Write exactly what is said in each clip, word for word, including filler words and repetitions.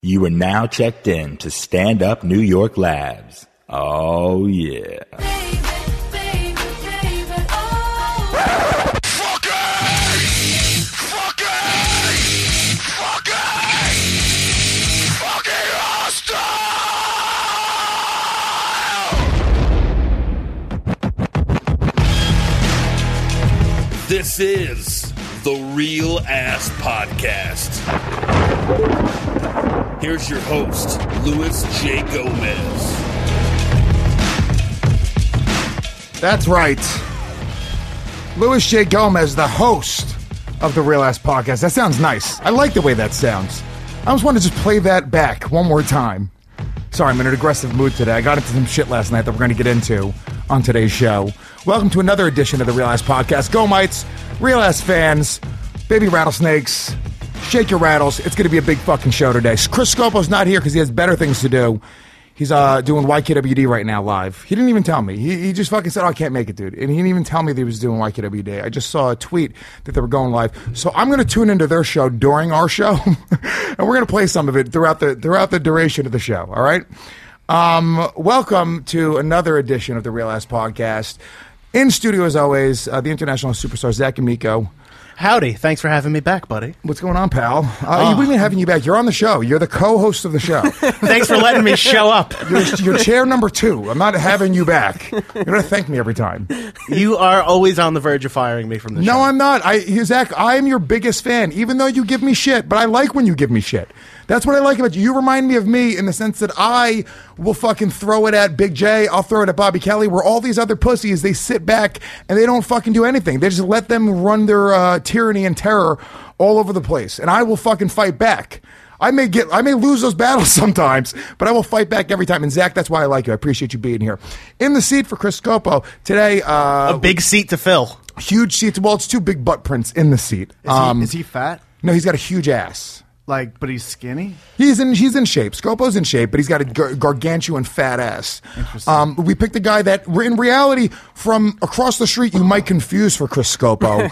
You are now checked in to Stand Up New York Labs. Oh, yeah. This is the Real Ass Podcast. Here's your host, Luis J. Gomez. That's right. Luis J. Gomez, the host of the Real Ass Podcast. That sounds nice. I like the way that sounds. I just want to just play that back one more time. Sorry, I'm in an aggressive mood today. I got into some shit last night that we're going to get into on today's show. Welcome to another edition of the Real Ass Podcast. Go-mites, Real Ass fans, baby rattlesnakes, shake your rattles. It's going to be a big fucking show today. Chris Scopo's not here because he has better things to do. He's uh, doing Y K W D right now live. He didn't even tell me. He, he just fucking said, oh, I can't make it, dude. And he didn't even tell me that he was doing Y K W D. I just saw a tweet that they were going live. So I'm going to tune into their show during our show, and we're going to play some of it throughout the throughout the duration of the show, all right? Um, welcome to another edition of the Real Ass Podcast. In studio, as always, uh, the international superstar, Zach Amico. Howdy. Thanks for having me back, buddy. What's going on, pal? Uh, oh. We've been having you back. You're on the show. You're the co-host of the show. Thanks for letting me show up. You're, you're chair number two. I'm not having you back. You're going to thank me every time. You are always on the verge of firing me from the no, show. No, I'm not. I, Zach, I'm your biggest fan, even though you give me shit. But I like when you give me shit. That's what I like about you. You remind me of me in the sense that I will fucking throw it at Big J. I'll throw it at Bobby Kelly, where all these other pussies, they sit back and they don't fucking do anything. They just let them run their uh, tyranny and terror all over the place. And I will fucking fight back. I may get, I may lose those battles sometimes, but I will fight back every time. And Zach, that's why I like you. I appreciate you being here. In the seat for Chris Scopo today. Uh, a big seat to fill. Huge seat. Well, it's two big butt prints in the seat. Is, um, he, is he fat? No, he's got a huge ass. Like, but he's skinny? He's in he's in shape. Scopo's in shape, but he's got a gar- gargantuan fat ass. Interesting. Um, we picked a guy that, in reality, from across the street, you might confuse for Chris Scopo.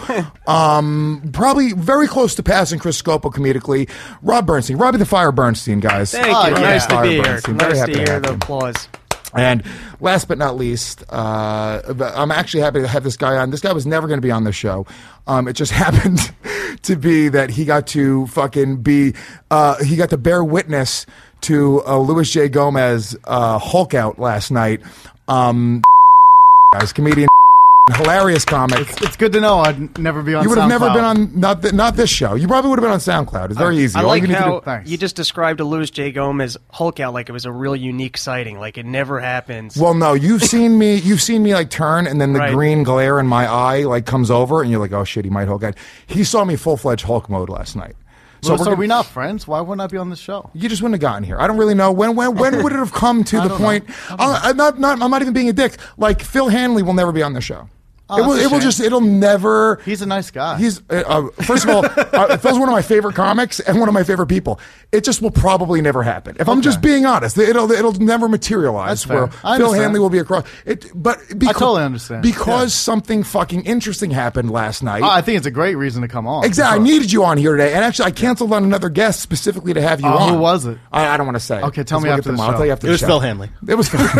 um, probably very close to passing Chris Scopo comedically. Rob Bernstein. Robbie the Fire Bernstein, guys. Thank Oh, you. yeah. Nice to Fire be here. Bernstein. Very Nice happy to to hear have the him. applause. And last but not least, uh, I'm actually happy to have this guy on. This guy was never going to be on the show. Um, it just happened to be that he got to fucking be, uh, he got to bear witness to uh, Luis J. Gomez uh, Hulk out last night. Um, guys, comedian, hilarious comic. It's, it's good to know I'd never be on SoundCloud. You would have never been on, not th- not this show. You probably would have been on SoundCloud. It's very easy. I All like you need to how do- Thanks. you just described a Luis J. Gomez Hulk out like it was a real unique sighting. Like it never happens. Well, no, you've seen me. You've seen me like turn, and then the Right. green glare in my eye like comes over, and you're like, "Oh shit, he might Hulk out." He saw me full fledged Hulk mode last night. So, we're so gonna- are we not friends? Why wouldn't I be on the show? You just wouldn't have gotten here. I don't really know when. When when would it have come to I the don't point? know. I don't Uh, I'm not, not. I'm not even being a dick. Like Phil Hanley will never be on the show. Oh, it will. that's a It will shame. just. It'll never. He's a nice guy. He's uh, uh, first of all, uh, Phil's one of my favorite comics and one of my favorite people. It just will probably never happen. If I'm Okay. just being honest, it'll it'll never materialize. That's fair. Where I Phil understand. Hanley will be across it, but because, totally understand. because Yeah. something fucking interesting happened last night. Oh, I think it's a great reason to come on. Exactly. I For sure. needed you on here today, and actually, I canceled on another guest specifically to have you Oh, on. who was it? I, I don't want to say. Okay, tell Let's me look after at the I'll show. tell you after It the was show. Phil Hanley. It was Phil.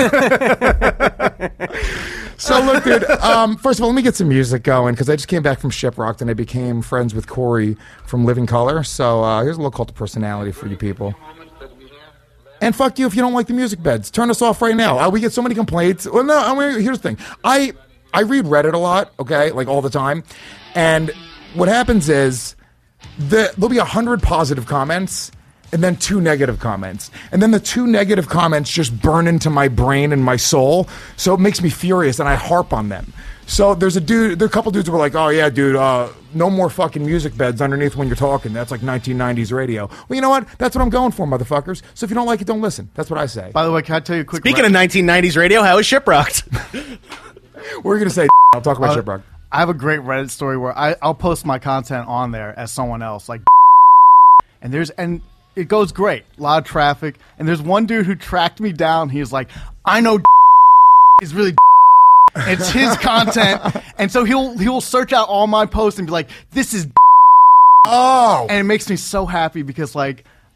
So look, dude. Um, first of all, let me get some music going because I just came back from Shiprocked and I became friends with Corey from Living Color. So uh, here's a little cult of personality for you people. And fuck you if you don't like the music beds. Turn us off right now. Uh, we get so many complaints. Well, no. I mean, here's the thing. I I read Reddit a lot. Okay, like all the time. And what happens is the, there'll be a hundred positive comments. And then two negative comments. And then the two negative comments just burn into my brain and my soul. So it makes me furious and I harp on them. So there's a dude, there are a couple dudes who were like, oh yeah, dude, uh, no more fucking music beds underneath when you're talking. That's like nineteen nineties radio. Well, you know what? That's what I'm going for, motherfuckers. So if you don't like it, don't listen. That's what I say. By the way, can I tell you a quick... Speaking re- of nineteen nineties radio, how is Shiprocked? We're going to say, I'll talk about Uh, shit, bro. I have a great Reddit story where I, I'll post my content on there as someone else, like, and there's and it goes great, a lot of traffic, and there's one dude who tracked me down. He's like, I know is really. It's his content, and so he'll he'll search out all my posts and be like, this is. Oh, And it makes me so happy because like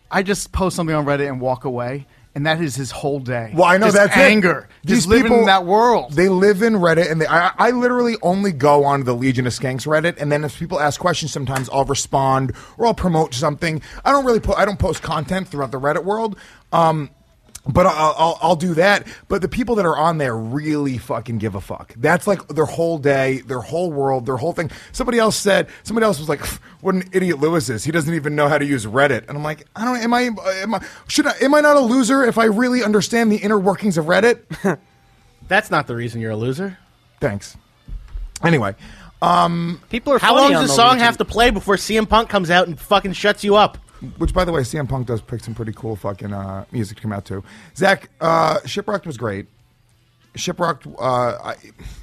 I just post something on Reddit and walk away. And that is his whole day. Well, I know just that's anger. It. Just living in that world. They live in Reddit, and they, I, I literally only go on the Legion of Skanks Reddit, and then if people ask questions, sometimes I'll respond or I'll promote something. I don't really, po- I don't post content throughout the Reddit world. Um, But I'll, I'll I'll do that. But the people that are on there really fucking give a fuck. That's like their whole day, their whole world, their whole thing. Somebody else said, somebody else was like, "What an idiot Lewis is. He doesn't even know how to use Reddit." And I'm like, I don't. Am I? Am I? Should I? Am I not a loser if I really understand the inner workings of Reddit? That's not the reason you're a loser. Thanks. Anyway, um, People are How funny long on does the the song Legion. have to play before C M Punk comes out and fucking shuts you up? which, by the way, C M Punk does pick some pretty cool fucking uh, music to come out to. Zach, uh, Shiprocked was great. Shiprocked, uh, I,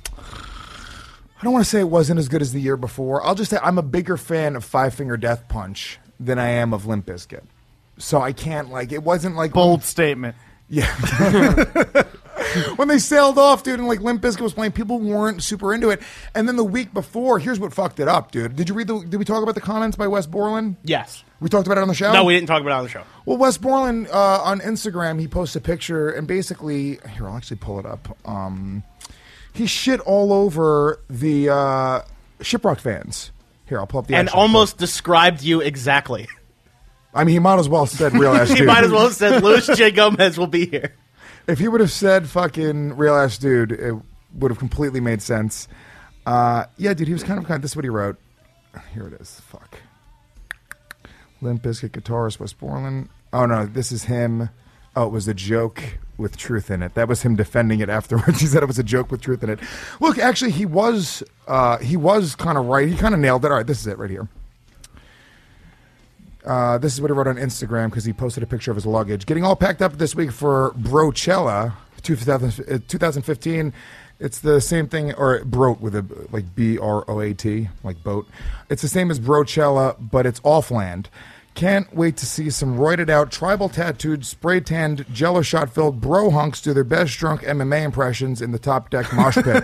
I don't want to say it wasn't as good as the year before. I'll just say I'm a bigger fan of Five Finger Death Punch than I am of Limp Bizkit. So I can't, like, it wasn't like... Bold statement. Yeah. When they sailed off, dude, and like Limp Bizkit was playing, people weren't super into it. And then the week before, here's what fucked it up, dude. Did you read the, did we talk about the comments by Wes Borland? Yes. We talked about it on the show? No, we didn't talk about it on the show. Well, Wes Borland, uh, on Instagram, he posts a picture, and basically, here, I'll actually pull it up. Um, he shit all over the uh, Shiprock fans. Here, I'll pull up the And actual almost described you exactly. quote. I mean, he might as well have said real ass dude. He might as well have said Louis J. Gomez will be here. If he would have said fucking real ass dude, it would have completely made sense. Uh, yeah, dude, he was kind of kind of, this is what he wrote. Here it is. Fuck. Limp Bizkit guitarist Wes Borland. Oh, no, this is him. Oh, it was a joke with truth in it. That was him defending it afterwards. He said it was a joke with truth in it. Look, actually, he was uh, he was kind of right. He kind of nailed it. All right, this is it right here. Uh, this is what he wrote on Instagram because he posted a picture of his luggage. Getting all packed up this week for Brochella twenty fifteen. It's the same thing, or Broat with a, like B R O A T, like boat. It's the same as Brochella, but it's off-land. Can't wait to see some roided out, tribal tattooed, spray tanned, jello shot filled bro hunks do their best drunk M M A impressions in the top deck mosh pit.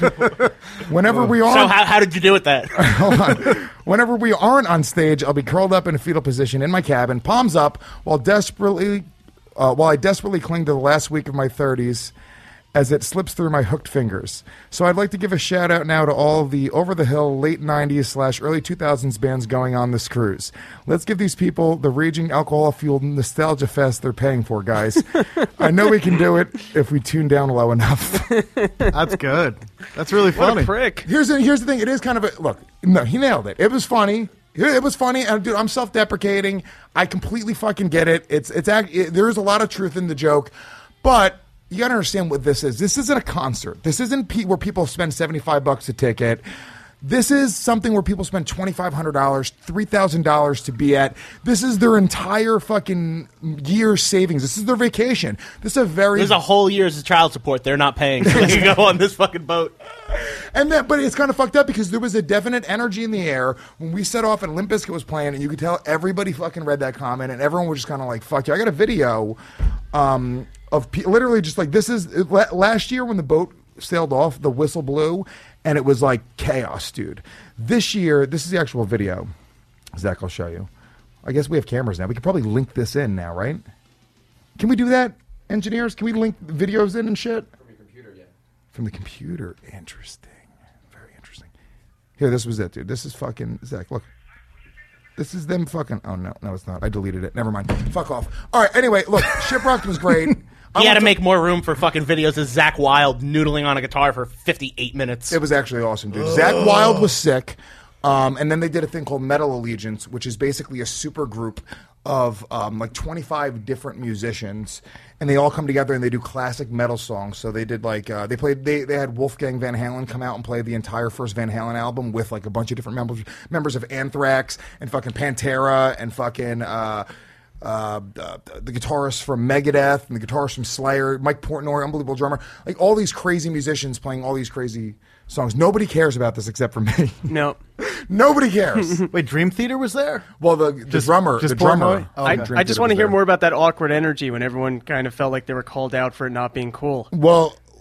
Whenever we are, So how, how did you do with that? hold on. Whenever we aren't on stage, I'll be curled up in a fetal position in my cabin, palms up, while desperately, uh, while I desperately cling to the last week of my thirties. As it slips through my hooked fingers. So I'd like to give a shout out now to all of the over-the-hill late nineties slash early two thousands bands going on this cruise. Let's give these people the raging alcohol-fueled nostalgia fest they're paying for, guys. I know we can do it if we tune down low enough. That's good. That's really What funny. a prick. Here's the, here's the thing. It is kind of a... Look, no, he nailed it. It was funny. It was funny, and dude, I'm self-deprecating. I completely fucking get it. It's it's act- it, there is a lot of truth in the joke, but... You gotta understand what this is. This isn't a concert. This isn't pe- where people spend seventy-five bucks a ticket. This is something where people spend twenty-five hundred dollars, three thousand dollars to be at. This is their entire fucking year's savings. This is their vacation. This is a very... There's a whole year's of child support they're not paying so they can go on this fucking boat. And that, but it's kind of fucked up because there was a definite energy in the air when we set off and Limp Bizkit was playing, and you could tell everybody fucking read that comment, and everyone was just kind of like, fuck you. I got a video um, of pe- literally just like, this is, last year when the boat sailed off, the whistle blew, and it was like chaos, dude. This year, this is the actual video. Zach, I'll show you. I guess we have cameras now. We could probably link this in now, right? Can we do that, engineers? Can we link videos in and shit? From your computer, yeah. From the computer. Interesting. Very interesting. Here, this was it, dude. This is fucking... Zach, look. This is them fucking... Oh, no. No, it's not. I deleted it. Never mind. Fuck off. All right, anyway, look. Shiprocked was great. I He had want to make more room for fucking videos of Zach Wilde noodling on a guitar for fifty-eight minutes. It was actually awesome, dude. Zach Wilde was sick. Um, and then they did a thing called Metal Allegiance, which is basically a super group of um, like twenty-five different musicians, and they all come together and they do classic metal songs. So they did like uh, they played they they had Wolfgang Van Halen come out and play the entire first Van Halen album with like a bunch of different members members of Anthrax and fucking Pantera and fucking uh, uh, the, the guitarist from Megadeth and the guitarist from Slayer, Mike Portnoy, unbelievable drummer, like all these crazy musicians playing all these crazy songs. Nobody cares about this except for me. No. Nobody cares. Wait, Dream Theater was there? Well, the, the Just- drummer, just the drummer. Portnoy? Oh, I, okay. Dream I just Theater want to was hear there. more about that awkward energy when everyone kind of felt like they were called out for it not being cool. Well,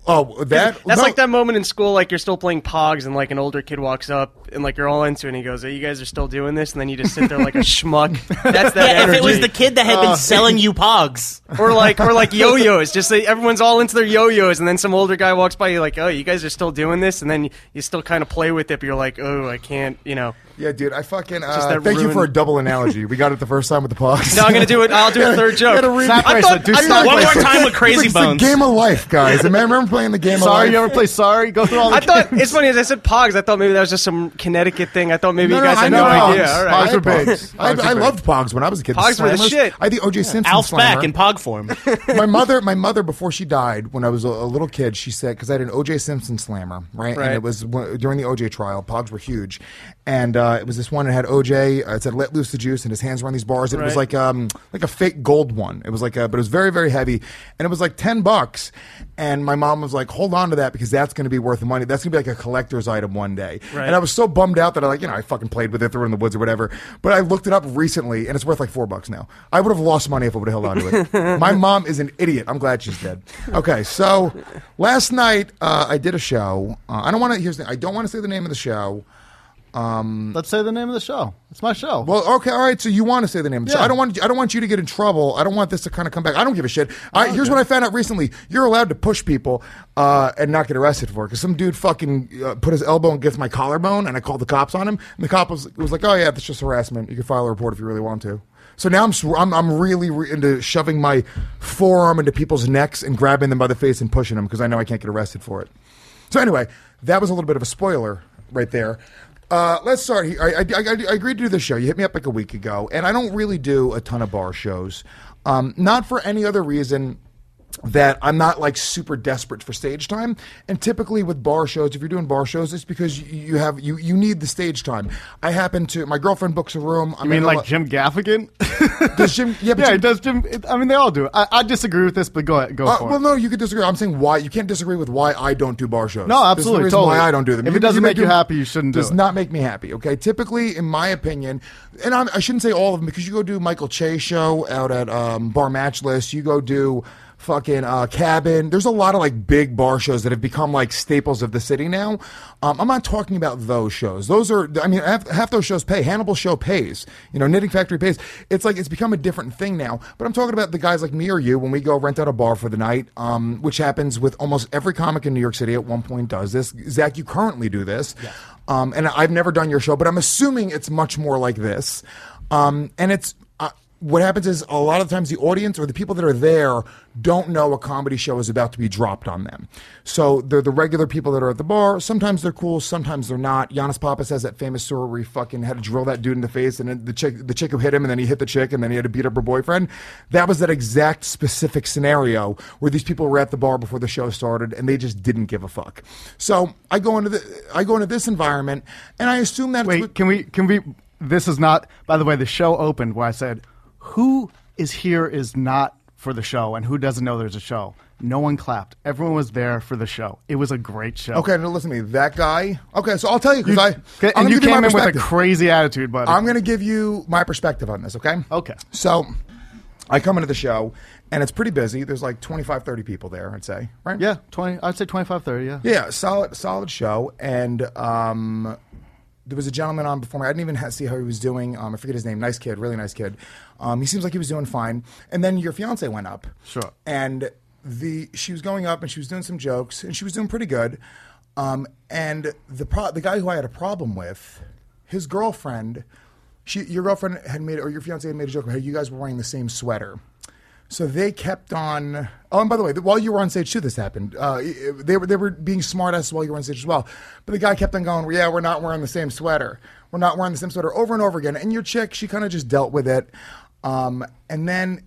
Oh, that That's no. like that moment in school, like you're still playing Pogs, and like an older kid walks up, and like you're all into it, and he goes, "Hey, you guys are still doing this?" And then you just sit there like a schmuck. That's that Yeah, if energy. it was the kid that had been selling you Pogs. or like or like yo-yos, just like everyone's all into their yo-yos, and then some older guy walks by, you're like, "Oh, you guys are still doing this?" And then you, you still kind of play with it, but you're like, "Oh, I can't," you know. Yeah, dude, I fucking uh, Just that thank you ruined- for a double analogy. We got it the first time with the Pogs. No, I'm gonna do it. I'll do a third joke. Gotta re- Snap I bracelet, thought, do I snap thought, One more bracelet. time with Crazy it's the Bones. game of life, guys. I remember playing the game of Sorry, life. you ever play Sorry? Go through all the I thought games. it's funny as I said Pogs. I thought maybe that was just some Connecticut thing. I thought maybe No, you no, guys I had know no Pogs. idea. All I right. Pogs were had big. Pogs. I, Pogs were I big. loved Pogs when I was a kid. Pogs were the Slammers. shit. I had the O J Simpson Alf's slammer. back in Pog form. my mother, my mother, before she died, when I was a, a little kid, she said, because I had an O J Simpson slammer, right? Right. And it was w- during the O J trial. Pogs were huge, and uh, it was this one that had O J. Uh, it said "Let loose the juice," and his hands were on these bars. And it was Right. like um like a fake gold one. It was like a, but it was very very heavy, and it was like ten bucks. And my mom was like, "Hold on to that because that's going to be worth money. That's going to be like a collector's item one day." Right. And I was so bummed out that I like you know I fucking played with it, threw it in the woods or whatever. But I looked it up recently, and it's worth like four bucks now. I would have lost money if I would have held on to it. My mom is an idiot. I'm glad she's dead. Okay, so last night uh, I did a show. Uh, I don't want to. Here's the. I don't want to say the name of the show. Let's say the name of the show. It's my show. Well, okay, all right. So you want to say the name of the show? Yeah. I don't want. I don't want you to get in trouble. I don't want this to kind of come back. I don't give a shit. I, here's what I found out recently: you're allowed to push people uh, and not get arrested for it. Because some dude fucking uh, put his elbow against my collarbone, and I called the cops on him. And the cop was, was like, "Oh yeah, that's just harassment. You can file a report if you really want to." So now I'm sw- I'm, I'm really re- into shoving my forearm into people's necks and grabbing them by the face and pushing them because I know I can't get arrested for it. So anyway, that was a little bit of a spoiler right there. Uh, let's start here. I, I, I, I agreed to do this show. You hit me up like a week ago, and I don't really do a ton of bar shows. Um, not for any other reason that I'm not like super desperate for stage time. And typically with bar shows, if you're doing bar shows, it's because you, you have you you need the stage time. I happen to. My girlfriend books a room. you mean like Jim Gaffigan? Does Jim? Yeah, but yeah, Jim, he does Jim. It, I mean, they all do. I, I disagree with this, but go ahead, go Uh, for well, it. no, you could disagree. I'm saying why you can't disagree with why I don't do bar shows. No, There's absolutely, no reason totally. why I don't do them. If You- it doesn't may make you do- happy, you shouldn't do Does it. not make me happy. Okay, typically, in my opinion, and I'm, I shouldn't say all of them because you go do Michael Che show out at um, Bar Matchless. You go do fucking uh, Cabin. There's a lot of like big bar shows that have become like staples of the city now. Um, I'm not talking about those shows. Those are, I mean, half, half those shows pay. Hannibal's show pays. You know, Knitting Factory pays. It's like it's become a different thing now. But I'm talking about the guys like me or you when we go rent out a bar for the night, um, which happens with almost every comic in New York City at one point does this. Zach, you currently do this. Yes. Um, and I've never done your show, but I'm assuming it's much more like this. Um, and it's, uh, what happens is a lot of times the audience or the people that are there don't know a comedy show is about to be dropped on them. So they're the regular people that are at the bar. Sometimes they're cool, sometimes they're not. Giannis Pappas has that famous story where he fucking had to drill that dude in the face, and then the chick, the chick who hit him, and then he hit the chick, and then he had to beat up her boyfriend. That was that exact specific scenario where these people were at the bar before the show started, and they just didn't give a fuck. So I go into the, I go into this environment, and I assume that it's Wait, with- can we? Can we? This is not. By the way, the show opened where I said, "Who is here is not for the show, and who doesn't know there's a show." No one clapped. Everyone was there for the show. It was a great show. Okay, now listen to me. That guy. Okay, so I'll tell you because I. Okay, I'm and you gonna give came my in with a perspective. crazy attitude, buddy. I'm going to give you my perspective on this, okay? Okay. So I come into the show, and it's pretty busy. There's like twenty-five, thirty people there, I'd say, right? Yeah, twenty. I'd say twenty-five, thirty. Yeah. Yeah, solid, solid show. And um, there was a gentleman on before me. I didn't even ha- see how he was doing. Um, I forget his name. Nice kid, really nice kid. Um, he seems like he was doing fine. And then your fiance went up. Sure. And the she was going up, and she was doing some jokes, and she was doing pretty good. Um, and the pro- the guy who I had a problem with, his girlfriend, she your girlfriend had made, or your fiance had made a joke about how you guys were wearing the same sweater. So they kept on. Oh, and by the way, while you were on stage too, this happened. Uh, they were they were being smartasses while you were on stage as well. But the guy kept on going, "Yeah, we're not wearing the same sweater. We're not wearing the same sweater," over and over again. And your chick, she kind of just dealt with it. Um, and then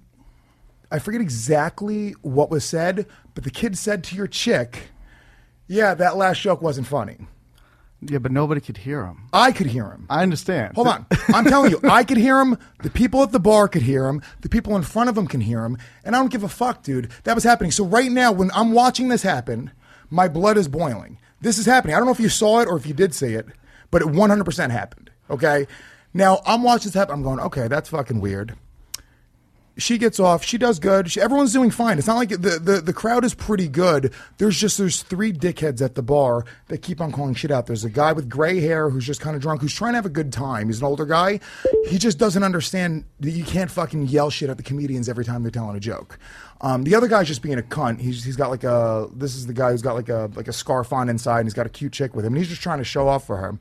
I forget exactly what was said, but the kid said to your chick, "Yeah, that last joke wasn't funny." Yeah, but nobody could hear him. I could hear him. I understand. Hold on. I'm telling you, I could hear him. The people at the bar could hear him. The people in front of him can hear him. And I don't give a fuck, dude. That was happening. So right now, when I'm watching this happen, my blood is boiling. This is happening. I don't know if you saw it or if you did see it, but it one hundred percent happened. Okay? Now, I'm watching this happen. I'm going, okay, that's fucking weird. she gets off. She does good. She, everyone's doing fine. It's not like the, the the crowd is pretty good. There's just there's three dickheads at the bar that keep on calling shit out. There's a guy with gray hair who's just kind of drunk, who's trying to have a good time. He's an older guy. He just doesn't understand that you can't fucking yell shit at the comedians every time they're telling a joke. Um, the other guy's just being a cunt. He's he's got like a this is the guy who's got like a like a scarf on inside, and he's got a cute chick with him. And he's just trying to show off for her.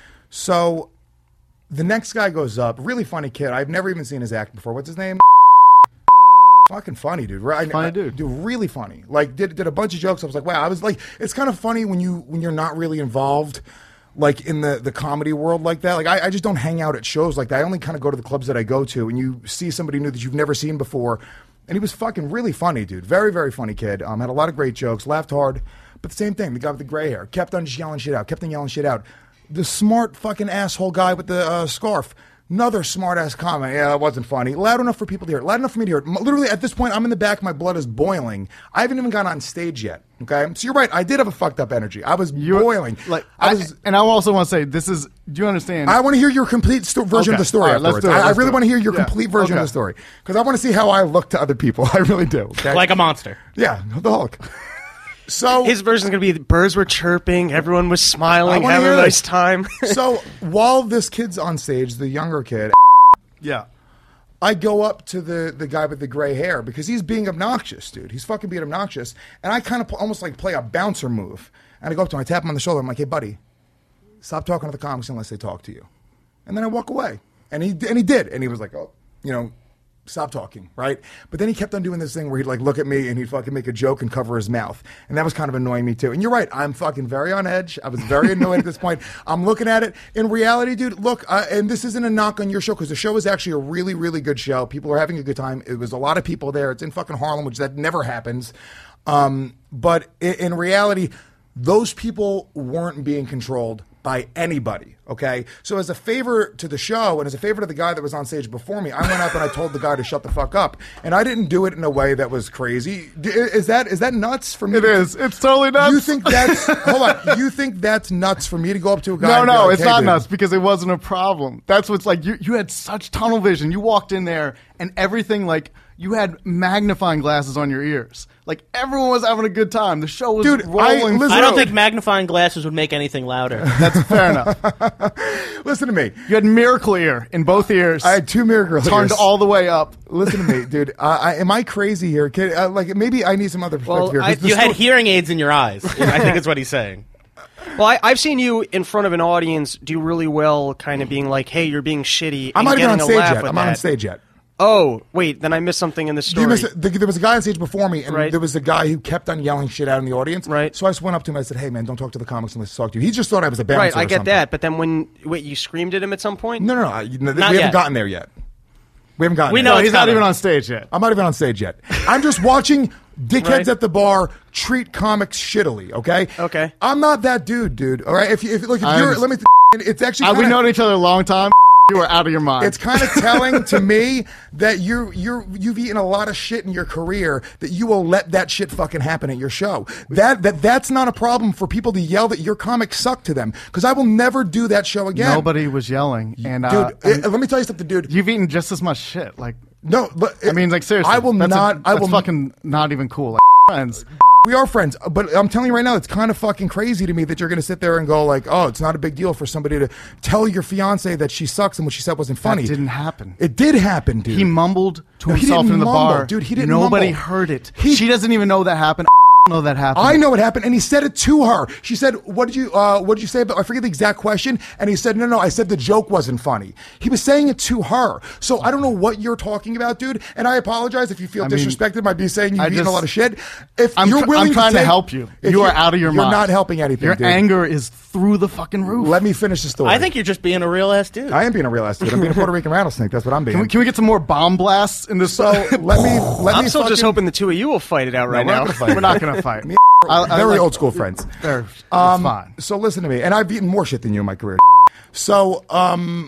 So the next guy goes up. Really funny kid. I've never even seen his act before. What's his name? Fucking funny, dude. Right? Funny I, dude. Dude, really funny. Like, did did a bunch of jokes. I was like, wow. I was like, it's kind of funny when you when you're not really involved, like in the the comedy world like that. Like, I, I just don't hang out at shows like that. I only kind of go to the clubs that I go to, and you see somebody new that you've never seen before. And he was fucking really funny, dude. Very, very funny kid. Um, had a lot of great jokes. Laughed hard. But the same thing. The guy with the gray hair kept on just yelling shit out. Kept on yelling shit out. The smart fucking asshole guy with the uh, scarf. Another smart-ass comment. Yeah, that wasn't funny. Loud enough for people to hear it. Loud enough for me to hear it. Literally, at this point, I'm in the back. My blood is boiling. I haven't even gone on stage yet. Okay? So you're right. I did have a fucked up energy. I was You're, boiling. Like, I I was... and I also want to say, this is, do you understand? I want to hear your complete sto- version Okay. of the story All right, let's afterwards. do it. I, I Let's really do it. want to hear your Yeah. complete version Okay. of the story. Because I want to see how I look to other people. I really do. Okay? Like a monster. Yeah, the Hulk. So His version's gonna be the birds were chirping, everyone was smiling, I wanna having hear a nice this. time. so while this kid's on stage, the younger kid, yeah. I go up to the, the guy with the gray hair because he's being obnoxious, dude. He's fucking being obnoxious. And I kind of almost like play a bouncer move. And I go up to him, I tap him on the shoulder. I'm like, hey, buddy, stop talking to the comics unless they talk to you. And then I walk away. And he and he did. And he was like, oh, you know, stop talking, right? But then he kept on doing this thing where he'd like look at me and he'd fucking make a joke and cover his mouth. And that was kind of annoying me too. And you're right, I'm fucking very on edge. I was very annoyed at this point. I'm looking at it. In reality, dude, look, uh, and this isn't a knock on your show because the show is actually a really, really good show. People are having a good time. It was a lot of people there. It's in fucking Harlem, which that never happens. Um, but in, in reality, those people weren't being controlled by anybody, okay? So as a favor to the show and as a favor to the guy that was on stage before me, I went up and I told the guy to shut the fuck up. And I didn't do it in a way that was crazy. D- Is that is that nuts for me? It to- is. It's totally nuts. You think that's hold on? You think that's nuts for me to go up to a guy? No, and be no, like, it's "Hey, not dude." nuts because it wasn't a problem. That's what's like. You you had such tunnel vision. You walked in there and everything like you had magnifying glasses on your ears. Like everyone was having a good time. The show was Dude, I- rolling. listen- I don't Bro. think magnifying glasses would make anything louder. That's fair enough. Listen to me. You had miracle ear in both ears. I had two miracle turned ears. all the way up. Listen to me, dude. Uh, I, am I crazy here? Can, uh, like maybe I need some other perspective Well, here. 'cause I- the You had sto- hearing aids in your eyes. I think is what he's saying. Well, I, I've seen you in front of an audience do really well, kind of being like, "Hey, you're being shitty." I'm and not even on getting a stage laugh yet. with I'm not on that. stage yet. Oh, wait, then I missed something in the You story. missed- the- there was a guy on stage before me, and Right. there was a guy who kept on yelling shit out in the audience. Right. So I just went up to him. I said, "Hey, man, don't talk to the comics unless I talk to you." He just thought I was a bouncer. Right, I or get something. that, but then when wait, you screamed at him at some point? No, no, no. I- you know, we Not haven't yet. gotten there yet. We haven't gotten We there. know No, it's he's not coming. even on stage yet. I'm not even on stage yet. I'm just watching dickheads Right. at the bar treat comics shittily. Okay. Okay. I'm not that dude, dude. All right. If you, if look, if I you're, let me. understand. It's actually. Uh, we kinda- known each other a long time. You were out of your mind. It's kind of telling to me that you're you're you've eaten a lot of shit in your career that you will let that shit fucking happen at your show. That that that's not a problem for people to yell that your comics suck to them because I will never do that show again. Nobody was yelling, and dude. uh, eh, let me tell you something, dude. you've eaten just as much shit. Like, No, but I mean, like seriously, I will that's a- not. I that's will fucking not even cool. Like, friends. We are friends, but I'm telling you right now, it's kind of fucking crazy to me that you're going to sit there and go like, "Oh, it's not a big deal for somebody to tell your fiance that she sucks and what she said wasn't funny." That didn't happen. It did happen, dude. He mumbled to No, he himself didn't in the mumble, bar. dude, he didn't Nobody mumble. heard it. He- she doesn't even know that happened. I don't know that happened. I know what happened, and he said it to her. She said, "What did you? Uh, what did you say about?" I forget the exact question, and he said, "No, no, I said the joke wasn't funny." He was saying it to her. So I don't know what you're talking about, dude. And I apologize if you feel I mean, disrespected by me saying you've I eaten a just- lot of shit. If I'm, you're tr- willing I'm trying to, to, take, help you. if You are you're- out of your you're mind. You're not helping anything. Your dude. anger is through the fucking roof. Let me finish the story. I think you're just being a real ass dude. I am being a real ass dude. I'm being a Puerto Rican rattlesnake. That's what I'm being. Can we, can we get some more bomb blasts in this? so let me. Let I'm me still just fucking- hoping the two of you will fight it out right we're not now. gonna fight. We're not going to fight. I- I Very like- old school friends. They're- It's Um, fine. So listen to me, and I've eaten more shit than you in my career. So um,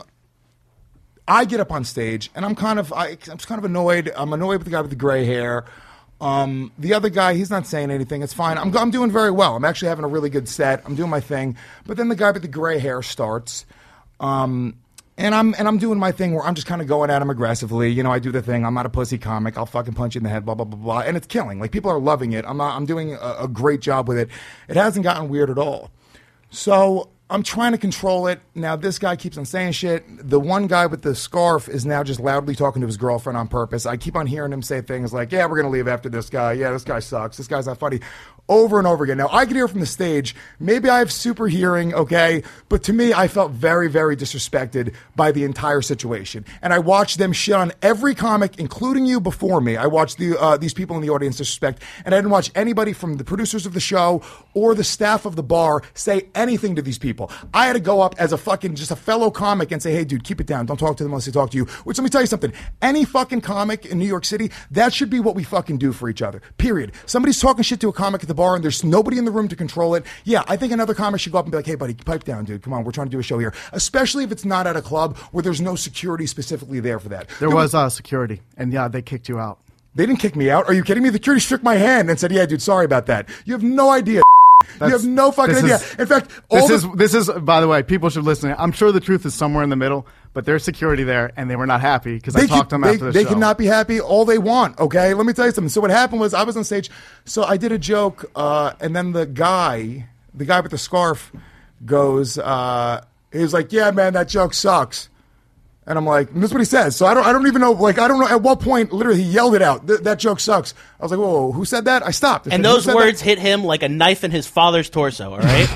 I get up on stage, and I'm kind of I, I'm kind of annoyed. I'm annoyed with the guy with the gray hair. Um, the other guy, he's not saying anything. It's fine. I'm I'm doing very well. I'm actually having a really good set. I'm doing my thing. But then the guy with the gray hair starts. Um, And I'm and I'm doing my thing where I'm just kind of going at him aggressively. You know, I do the thing. I'm not a pussy comic. I'll fucking punch you in the head. Blah blah blah blah. And it's killing. Like people are loving it. I'm not, I'm doing a, a great job with it. It hasn't gotten weird at all. So I'm trying to control it. Now this guy keeps on saying shit. The one guy with the scarf is now just loudly talking to his girlfriend on purpose. I keep on hearing him say things like, "Yeah, we're gonna leave after this guy. Yeah, this guy sucks. This guy's not funny." Over and over again. Now, I can hear from the stage. Maybe I have super hearing, okay? But to me, I felt very, very disrespected by the entire situation. And I watched them shit on every comic, including you before me. I watched the uh, these people in the audience disrespect. And I didn't watch anybody from the producers of the show or the staff of the bar say anything to these people. I had to go up as a fucking, just a fellow comic and say, "Hey, dude, keep it down. Don't talk to them unless they talk to you." Which, let me tell you something. Any fucking comic in New York City, that should be what we fucking do for each other. Period. Somebody's talking shit to a comic at the bar and there's nobody in the room to control it. Yeah, I think another comic should go up and be like, "Hey, buddy, pipe down, dude. Come on, we're trying to do a show here." Especially if it's not at a club where there's no security specifically there for that. There was uh, security, and yeah, they kicked you out. They didn't kick me out. Are you kidding me? The security shook my hand and said, "Yeah, dude, sorry about that." You have no idea. That's, you have no fucking idea. Is, in fact, all this the, is this is by the way, people should listen. I'm sure the truth is somewhere in the middle, but there's security there, and they were not happy because I talked to them they, after the they show. They cannot be happy all they want. Okay, let me tell you something. So what happened was I was on stage. So I did a joke, uh, and then the guy, the guy with the scarf, goes. Uh, he was like, "Yeah, man, that joke sucks." And I'm like, and this is what he says. So I don't, I don't even know. Like, I don't know at what point. Literally, he yelled it out. Th- that joke sucks. I was like, "Whoa, whoa, who said that?" I stopped. I and said, those words that? hit him like a knife in his father's torso. All right.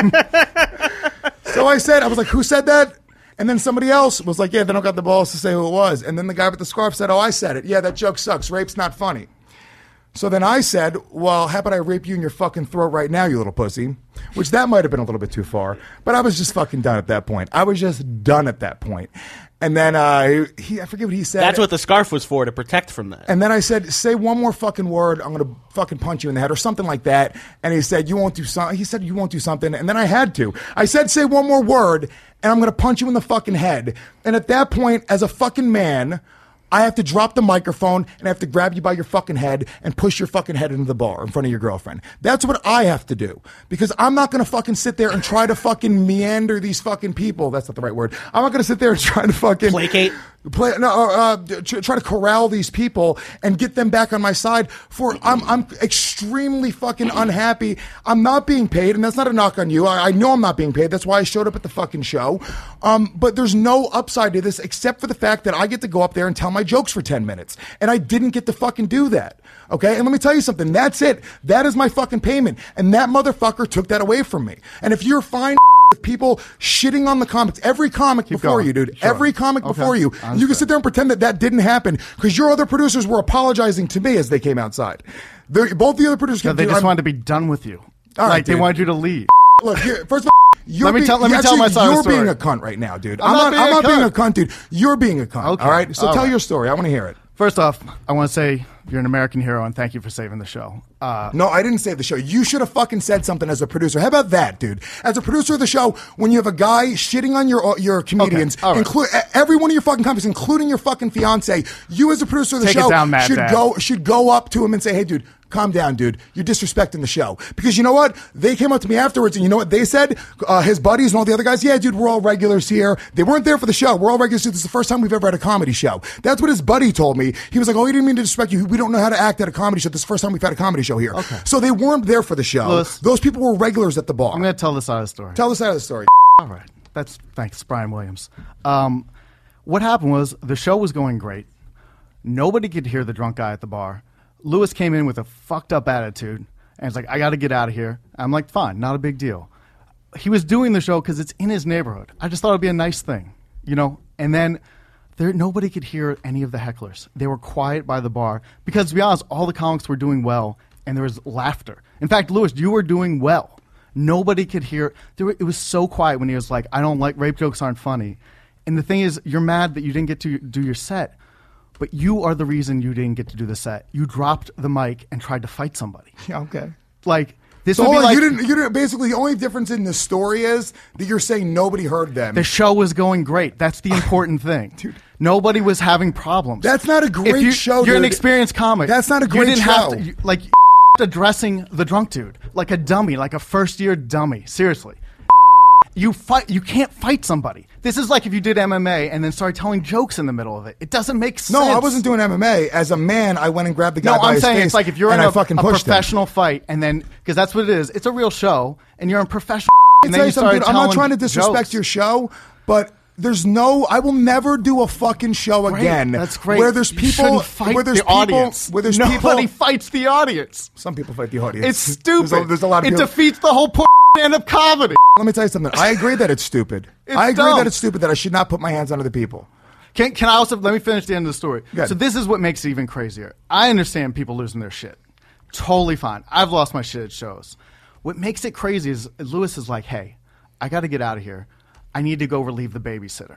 So I said, I was like, "Who said that?" And then somebody else was like, "Yeah, they don't got the balls to say who it was." And then the guy with the scarf said, "Oh, I said it. Yeah, that joke sucks. Rape's not funny." So then I said, "Well, how about I rape you in your fucking throat right now, you little pussy?" Which that might have been a little bit too far. But I was just fucking done at that point. I was just done at that point. And then uh, he, I forget what he said. That's what the scarf was for, to protect from that. And then I said, "Say one more fucking word, I'm going to fucking punch you in the head," or something like that. And he said, "You won't do something." He said, "You won't do something." And then I had to. I said, "Say one more word, and I'm going to punch you in the fucking head." And at that point, as a fucking man, I have to drop the microphone and I have to grab you by your fucking head and push your fucking head into the bar in front of your girlfriend. That's what I have to do. Because I'm not going to fucking sit there and try to fucking meander these fucking people. That's not the right word. I'm not going to sit there and try to fucking... Placate? Play, no, uh, try to corral these people and get them back on my side. For I'm, I'm extremely fucking unhappy. I'm not being paid, and that's not a knock on you. I, I know I'm not being paid. That's why I showed up at the fucking show. Um, but there's no upside to this except for the fact that I get to go up there and tell my jokes for ten minutes, and I didn't get to fucking do that. Okay, and let me tell you something. That's it. That is my fucking payment, and that motherfucker took that away from me. And if you're fine with people shitting on the comics, every comic Keep before going. you, dude, Sure. every comic Okay. before you, you can sit there and pretend that that didn't happen because your other producers were apologizing to me as they came outside. They're, both the other producers No, came they to- just I'm- wanted to be done with you. All right, like they dude. wanted you to leave. Look, here, first of all, you're Let me being, tell- let me actually, tell my side of the You're story. being a cunt right now, dude. I'm I'm, not not, being I'm a not being a cunt. cunt, dude. You're being a cunt. Okay. All right. So All tell right. your story. I want to hear it. First off, I want to say you're an American hero and thank you for saving the show. Uh, No, I didn't save the show. You should have fucking said something as a producer. How about that, dude? As a producer of the show, when you have a guy shitting on your your comedians, Okay, all right. include every one of your fucking comics, including your fucking fiance, you as a producer of the Take it show down, Mad should Dad. go should go up to him and say, "Hey, dude, calm down, dude. You're disrespecting the show." Because you know what? They came up to me afterwards, and you know what they said? Uh, his buddies and all the other guys, "Yeah, dude, we're all regulars here." They weren't there for the show. We're all regulars. This is the first time we've ever had a comedy show. That's what his buddy told me. He was like, "Oh, he didn't mean to disrespect you. We don't know how to act at a comedy show. This is the first time we've had a comedy show here." Okay. So they weren't there for the show. Louis, Those people were regulars at the bar. I'm going to tell this side of the story. Tell us out of the story. All right. That's thanks, Brian Williams. Um, what happened was the show was going great. Nobody could hear the drunk guy at the bar. Louis came in with a fucked up attitude and it's like, "I got to get out of here." I'm like, "Fine, not a big deal." He was doing the show because it's in his neighborhood. I just thought it'd be a nice thing, you know. And then there, nobody could hear any of the hecklers. They were quiet by the bar because, to be honest, all the comics were doing well and there was laughter. In fact, Louis, you were doing well. Nobody could hear. There were, it was so quiet when he was like, "I don't like rape jokes aren't funny." And the thing is, you're mad that you didn't get to do your set, but you are the reason you didn't get to do the set. You dropped the mic and tried to fight somebody. Yeah, okay. Like this So would be hold on, like you didn't. You didn't. Basically, the only difference in the story is that you're saying nobody heard them. the show was going great. That's the important thing. Dude. Nobody was having problems. That's not a If great you, show, You're an dude. experienced comic. That's not a You great didn't have show. to, you- like addressing the drunk dude like a dummy, like a first year dummy. Seriously. You fight. You can't fight somebody. This is like if you did M M A and then started telling jokes in the middle of it. It doesn't make sense. No, I wasn't doing M M A. As a man, I went and grabbed the guy No, by I'm his saying face it's like if you're in and a, I fucking a pushed him. professional fight and then because that's what it is. It's a real show and you're in professional. And Tell then you you something, started dude, I'm not telling trying to disrespect jokes. your show, but there's no. I will never do a fucking show Great, again. That's great. Where there's You people. shouldn't fight where there's the people. audience. Where there's Nobody people. fights the audience. Some people fight the audience. It's stupid. There's a, there's a lot of it people. defeats the whole point of stand-up comedy. Let me tell you something. I agree that it's stupid. It's I agree dumb. that it's stupid that I should not put my hands on other people. Can, can I also let me finish the end of the story? Go ahead. So this is what makes it even crazier. I understand people losing their shit. Totally fine. I've lost my shit at shows. What makes it crazy is Lewis is like, hey, I got to get out of here. I need to go relieve the babysitter.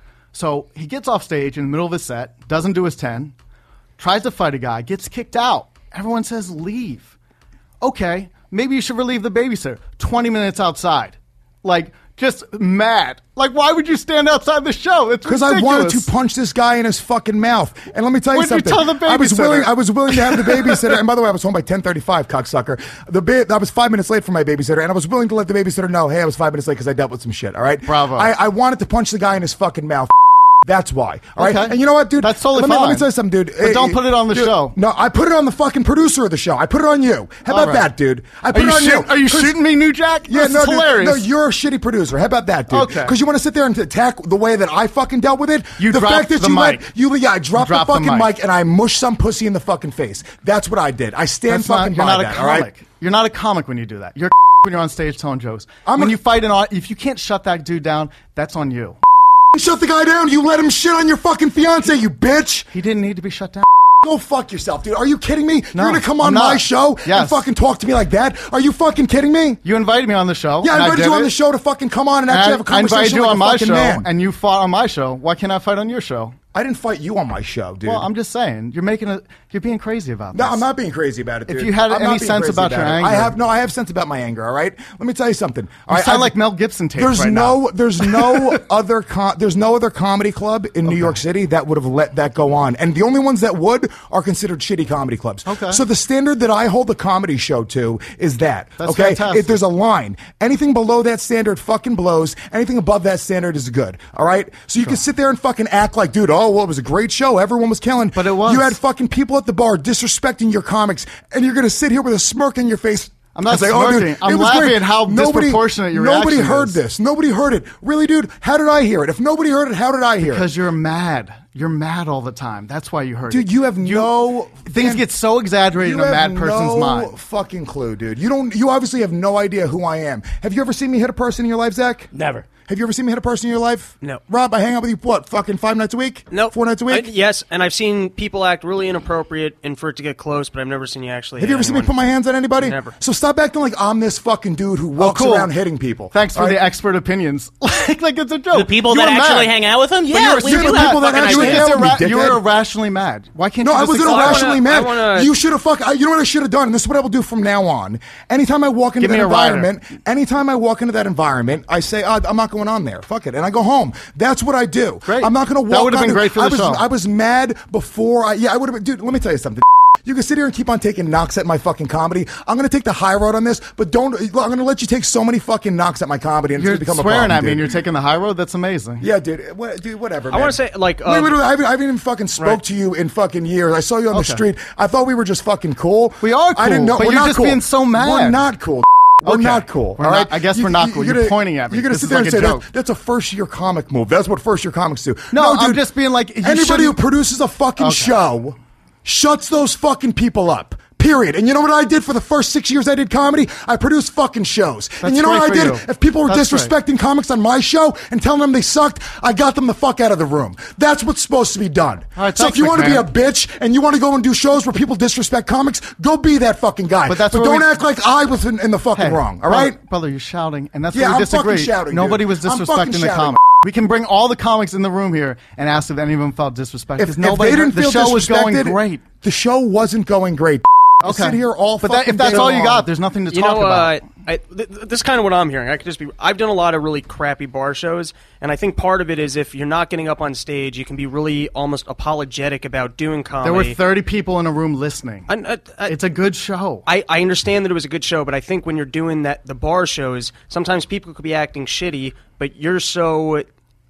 So he gets off stage in the middle of his set, doesn't do his ten, tries to fight a guy, gets kicked out. Everyone says leave. Okay, maybe you should relieve the babysitter. twenty minutes outside. Like, just mad. Like, why would you stand outside the show? It's Because I wanted to punch this guy in his fucking mouth. And let me tell you What'd you something. tell the I was babysitter? willing. I was willing to have the babysitter. And by the way, I was home by ten thirty-five, cocksucker. The ba- I was five minutes late for my babysitter, and I was willing to let the babysitter know, hey, I was five minutes late because I dealt with some shit. All right. Bravo. I, I wanted to punch the guy in his fucking mouth. That's why. All right. Okay. And you know what, dude? That's totally let me, fine. Let me tell you something, dude. But don't put it on the Dude, show. No, I put it on the fucking producer of the show. I put it on you. How All about right. that, dude? I put Are you, it on shoot- you. are you 'Cause- shooting me, New Jack? Yeah, this no, is dude, hilarious. no, you're a shitty producer. How about that, dude? Okay. Because you want to sit there and attack the way that I fucking dealt with it. You the dropped fact that the you mic. let you, yeah, I dropped dropped the the fucking mic. mic and I mushed some pussy in the fucking face. That's what I did. I stand That's not, fucking you're by not that. a All right. comic. You're not a comic when you do that. You're when you're on stage telling jokes. I'm when a- you fight an au- if you can't shut that dude down, that's on you. Shut the guy down. You let him shit on your fucking fiance, you bitch. He didn't need to be shut down. Go fuck yourself, dude. Are you kidding me? No, You're gonna come on I'm my not. show Yes. and fucking talk to me like that? Are you fucking kidding me? You invited me on the show. Yeah, and I invited did you on it. the show to fucking come on and And actually have a I invited conversation you like on a my fucking show, man. and you fought on my show. Why can't I fight on your show? I didn't fight you on my show, dude. Well, I'm just saying you're making a you're being crazy about No, this. I'm not being crazy about it, If dude. you had I'm any not being sense crazy about your it. anger- I have no. I have sense about my anger. All right. Let me tell you something. All You right, sound I've- like Mel Gibson tapes There's right no. now. There's no other. Com- there's no other comedy club in New York City that would have let that go on, and the only ones that would are considered shitty comedy clubs. Okay. So the standard that I hold a comedy show to is that. That's okay. fantastic. If there's a line, anything below that standard fucking blows. Anything above that standard is good. All right. So you can sit there and fucking act like, dude. Oh, well, it was a great show. Everyone was killing. But it was. You had fucking people at the bar disrespecting your comics, and you're gonna sit here with a smirk on your face. I'm not and say, "Oh, dude, smirking. I'm it was laughing great." at how disproportionate your Nobody reaction heard is. this. Nobody heard it. Really, dude? How did I hear it? If nobody heard it, how did I hear Because it? you're mad. You're mad all the time. That's why you heard Dude, it. you have no Things fan- get so exaggerated You in a have mad person's no mind. fucking clue, dude. You don't. You obviously have no idea who I am. Have you ever seen me hit a person in your life, Zach? Never. Have you ever seen me hit a person in your life? No. Rob, I hang out with you, what, fucking five nights a week? No, Four nights a week? I- yes, and I've seen people act really inappropriate and for it to get close, but I've never seen you actually. Have hit you ever seen me anyone. put my hands on anybody? Never. So stop acting like I'm this fucking dude who walks cool. around hitting people. Thanks for All right? the expert opinions. like, like it's a joke. The people You that were actually mad. hang out with him? But Yeah, you were we super do the have people that fucking actually You hang were, out with irra- me, you were dickhead. irrationally mad. Why can't No, you I just wasn't accept- irrationally I mad. wanna- I wanna- You should have fuck. I, you know what I should have done? And this is what I will do from now on. Anytime I walk into Give me that a rider. environment, anytime I walk into that environment, I say, oh, I'm not going on there. Fuck it, and I go home. That's what I do. Great. I'm not going to walk. That would have been on- great for I the was, show. I was mad before. I yeah, I would have been. Dude, let me tell you something. You can sit here and keep on taking knocks at my fucking comedy. I'm going to take the high road on this, but don't. I'm going to let you take so many fucking knocks at my comedy, and You're it's going to become swearing a problem, at me dude. and you're taking the high road? That's amazing. Yeah, dude. What, dude, whatever. I want wanna say, like, wait, uh, wait, wait, I haven't, I haven't even fucking spoke Right. to you in fucking years. I saw you on the Okay. street. I thought we were just fucking cool. We are I didn't cool, know. but we're you're not just cool. being so mad. We're not cool. We're Okay. not cool. We're all not- right? I guess we're not cool. You're pointing at me. You're gonna This sit is there like and a say joke. that, that's a first year comic move. That's what first year comics do. No, I'm dude, just being like, you anybody who shouldn't- produces a fucking Okay. show shuts those fucking people up. Period. And you know what I did for the first six years I did comedy? I produced fucking shows. and That's you know what I great did? for you. If people were That's disrespecting comics on my show and telling them they sucked, I got them the fuck out of the room. That's what's supposed to be done. All right, so thanks, if you want to be a McMahon. bitch and you want to go and do shows where people disrespect comics, go be that fucking guy. But that's but where don't we- act like I was in, in the fucking Hey, wrong. All brother, right? brother, you're shouting, and that's Yeah, where we I'm fucking disagree. shouting, Nobody dude. was I'm fucking disrespecting the shouting. comic. We can bring all the comics in the room here and ask if any of them felt disrespected. If, Because if nobody they didn't heard- feel the show was going disrespected, great. the show wasn't going great. I Okay. sit here all but that, fucking if that's day all you long. got, there's nothing to You talk know, about. uh, I, th- th- this is kind of what I'm hearing. I could just be. I've done a lot of really crappy bar shows, and I think part of it is if you're not getting up on stage, you can be really almost apologetic about doing comedy. There were thirty people in a room listening. I, I, I, It's a good show. I, I understand that it was a good show, but I think when you're doing that, the bar shows, sometimes people could be acting shitty, but you're so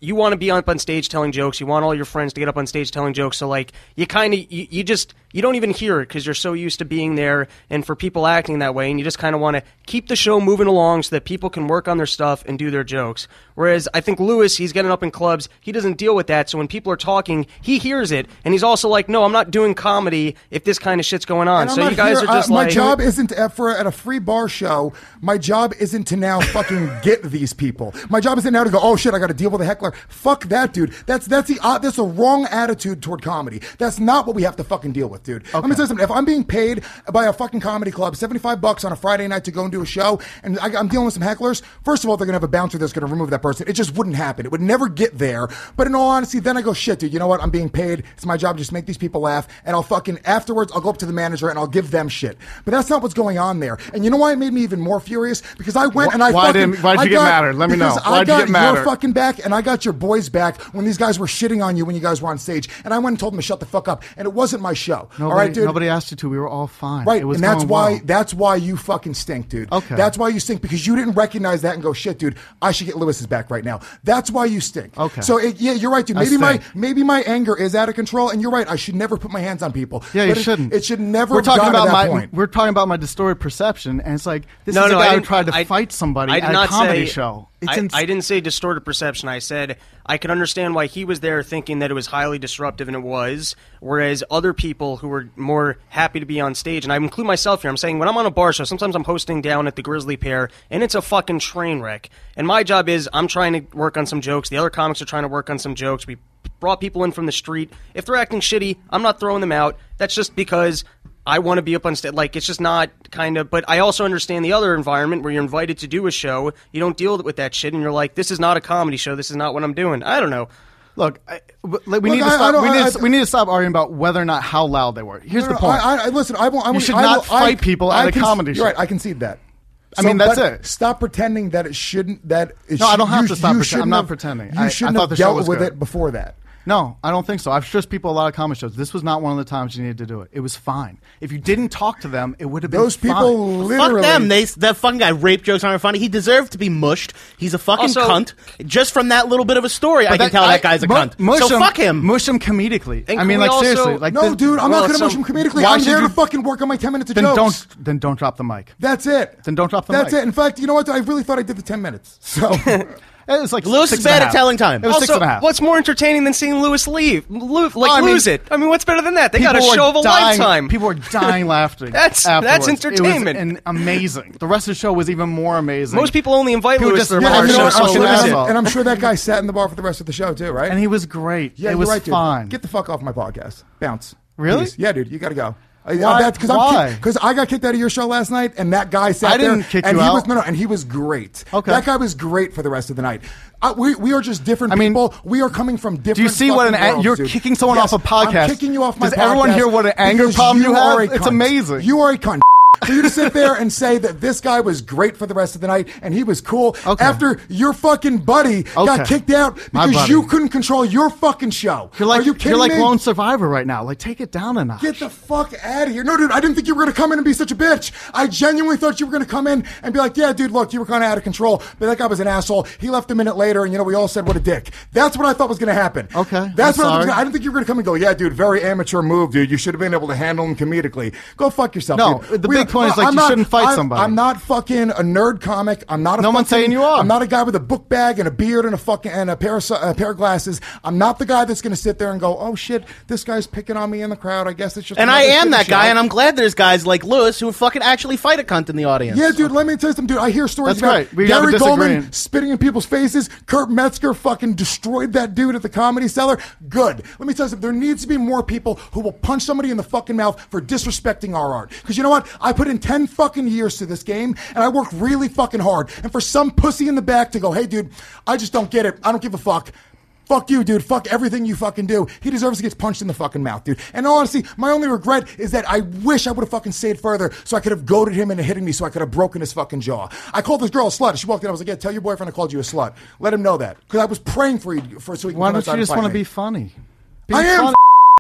you want to be up on stage telling jokes. You want all your friends to get up on stage telling jokes. So, like, you kind of, you, you just, you don't even hear it because you're so used to being there and for people acting that way. And you just kind of want to keep the show moving along so that people can work on their stuff and do their jokes. Whereas I think Lewis, he's getting up in clubs. He doesn't deal with that. So when people are talking, he hears it. And he's also like, no, I'm not doing comedy if this kind of shit's going on. And I'm So not you guys here- are just uh, like. My job isn't to, for at a free bar show. My job isn't to now fucking get these people. My job isn't now to go, oh shit, I got to deal with a heckler. Fuck that, dude. That's that's the uh, that's a wrong attitude toward comedy. That's not what we have to fucking deal with, dude. Let me tell you something. If I'm being paid by a fucking comedy club seventy-five bucks on a Friday night to go and do a show, and I, I'm dealing with some hecklers, first of all, they're gonna have a bouncer that's gonna remove that person. It just wouldn't happen. It would never get there. But in all honesty, then I go, shit, dude. You know what? I'm being paid. It's my job to just make these people laugh, and I'll fucking afterwards I'll go up to the manager and I'll give them shit. But that's not what's going on there. And you know why it made me even more furious? Because I went and I Why fucking, didn't- why'd you I get got, madder? Let me know. because I Why'd you got get madder? your fucking back and I got your boys back when these guys were shitting on you when you guys were on stage. And I went and told them to shut the fuck up. And it wasn't my show. Nobody, all right, dude? nobody asked you to. We were all fine. Right, It was and that's going why well. that's why you fucking stink, dude. Okay. That's why you stink, because you didn't recognize that and go, shit, dude, I should get Lewis's back right now. That's why you stink. Okay. So it, yeah, you're right, dude. I Maybe my stink. maybe my anger is out of control, and you're right. I should never put my hands on people. Yeah, you But it- shouldn't. It, should never. We're have talking gotten to about that my. point. We're talking about my distorted perception, and it's like this No, is no, a I guy who didn't- tried to I- fight somebody I did at not a comedy say- show. It's I, ins- I didn't say distorted perception. I said I could understand why he was there thinking that it was highly disruptive, and it was, whereas other people who were more happy to be on stage, and I include myself here, I'm saying when I'm on a bar show, sometimes I'm hosting down at the Grizzly Pear, and it's a fucking train wreck. And my job is I'm trying to work on some jokes. The other comics are trying to work on some jokes. We brought people in from the street. If they're acting shitty, I'm not throwing them out. That's just because I want to be up on stage. Like, it's just not kind of, but I also understand the other environment where you're invited to do a show. You don't deal with that shit, and you're like, this is not a comedy show. This is not what I'm doing. I don't know. Look, I, w- like, we Look, need to I- I stop. don't- we, need I- to, we need to stop arguing about whether or not how loud they were. Here's No, the no, point. I, I, listen, I won't. I You won't- should I not will- I- fight people I at a can- comedy You're show. right. I concede that. I mean, that's but it. Stop pretending that it shouldn't. That it No, I don't should- have you- to stop you pretend- I'm shouldn't not have- pretending. You I- I shouldn't thought have the show dealt was with good. it before that. No, I don't think so. I've stressed people a lot of comedy shows. This was not one of the times you needed to do it. It was fine. If you didn't talk to them, it would have been Those people fine. literally. Fuck them. They, that fucking guy, rape jokes aren't funny. He deserved to be mushed. He's a fucking Also- cunt. Just from that little bit of a story, I But can tell that guy's a mu- cunt. mush So him- fuck him. Mush him comedically. And I can mean, we like also- seriously. Like No, the- dude, I'm well, not going to mush some- him comedically. why I'm should there you- to fucking work on my ten minutes of Then jokes. don't. Then don't drop the mic. That's it. Then don't drop the That's mic. it. In fact, you know what? I really thought I did the ten minutes. So It was like Lewis six is and a bad at half. telling time. It was Also, six and a half. what's more entertaining than seeing Lewis leave? Lo- like, I mean- lose it. I mean, what's better than that? They got a People show were of a dying, lifetime. People were dying laughing. That's- that's afterwards. entertainment. It was an amazing. The rest of the show was even more amazing. Most people only invite People Lewis just- to their Yeah, yeah, bar you know show, what? so I'm so sure lose that's it. all. and I'm sure that guy sat in the bar for the rest of the show too, right? and he was great. yeah, it you're was right, dude. fine. Get the fuck off my podcast. Bounce. Really? Please. Yeah, dude. You got to go. I- Why- I'm bad- Cause why? I'm Because I got kicked out of your show last night, and that guy sat I didn't there, kick and you he out. was no, no, and he was great. Okay. that guy was great for the rest of the night. Uh, we we are just different I mean, people. We are coming from different. Do you see what an fucking an- worlds, you're dude. kicking someone Yes, off a podcast? I'm kicking you off my Does podcast. everyone hear what an anger because problem you are have? a It's cunt. amazing. You are a cunt. For you to sit there and say that this guy was great for the rest of the night and he was cool Okay. after your fucking buddy got Okay. kicked out My because buddy. you couldn't control your fucking show. You're like are you kidding you're like me? Lone Survivor right now. Like, take it down a notch. Get the fuck out of here. No, dude, I didn't think you were going to come in and be such a bitch. I genuinely thought you were going to come in and be like, yeah, dude, look, you were kind of out of control, but that guy was an asshole. He left a minute later, and, you know, we all said, what a dick. That's what I thought was going to happen. Okay, That's I'm what I, was sorry. gonna, I didn't think you were going to come and go, yeah, dude, very amateur move, dude. You should have been able to handle him comedically. Go fuck yourself, No, dude. the big point is, like, I'm you shouldn't fight I'm- somebody. I'm not fucking a nerd comic. I'm not a No fucking, one's saying you are. I'm not a guy with a book bag and a beard and a fucking and a pair of, a pair of glasses. I'm not the guy that's going to sit there and go, oh shit, this guy's picking on me in the crowd. I guess it's just And I another am shitty that guy, show. and I'm glad there's guys like Lewis who fucking actually fight a cunt in the audience. Yeah, dude, let me tell you something, dude. I hear stories That's about right. We have a Gary Goldman disagreement. spitting in people's faces. Kurt Metzger fucking destroyed that dude at the Comedy Cellar. Good. Let me tell you something. There needs to be more people who will punch somebody in the fucking mouth for disrespecting our art. Because you know what? I put in ten fucking years to this game, and I work really fucking hard. And for some pussy in the back to go, hey, dude, I just don't get it. I don't give a fuck. Fuck you, dude. Fuck everything you fucking do. He deserves to get punched in the fucking mouth, dude. And honestly, my only regret is that I wish I would have fucking stayed further so I could have goaded him into hitting me so I could have broken his fucking jaw. I called this girl a slut. She walked in. I was like, yeah, tell your boyfriend I called you a slut. Let him know that. Because I was praying for you for so he can Why come don't outside you and just fight want to me. be funny? Be I am funny.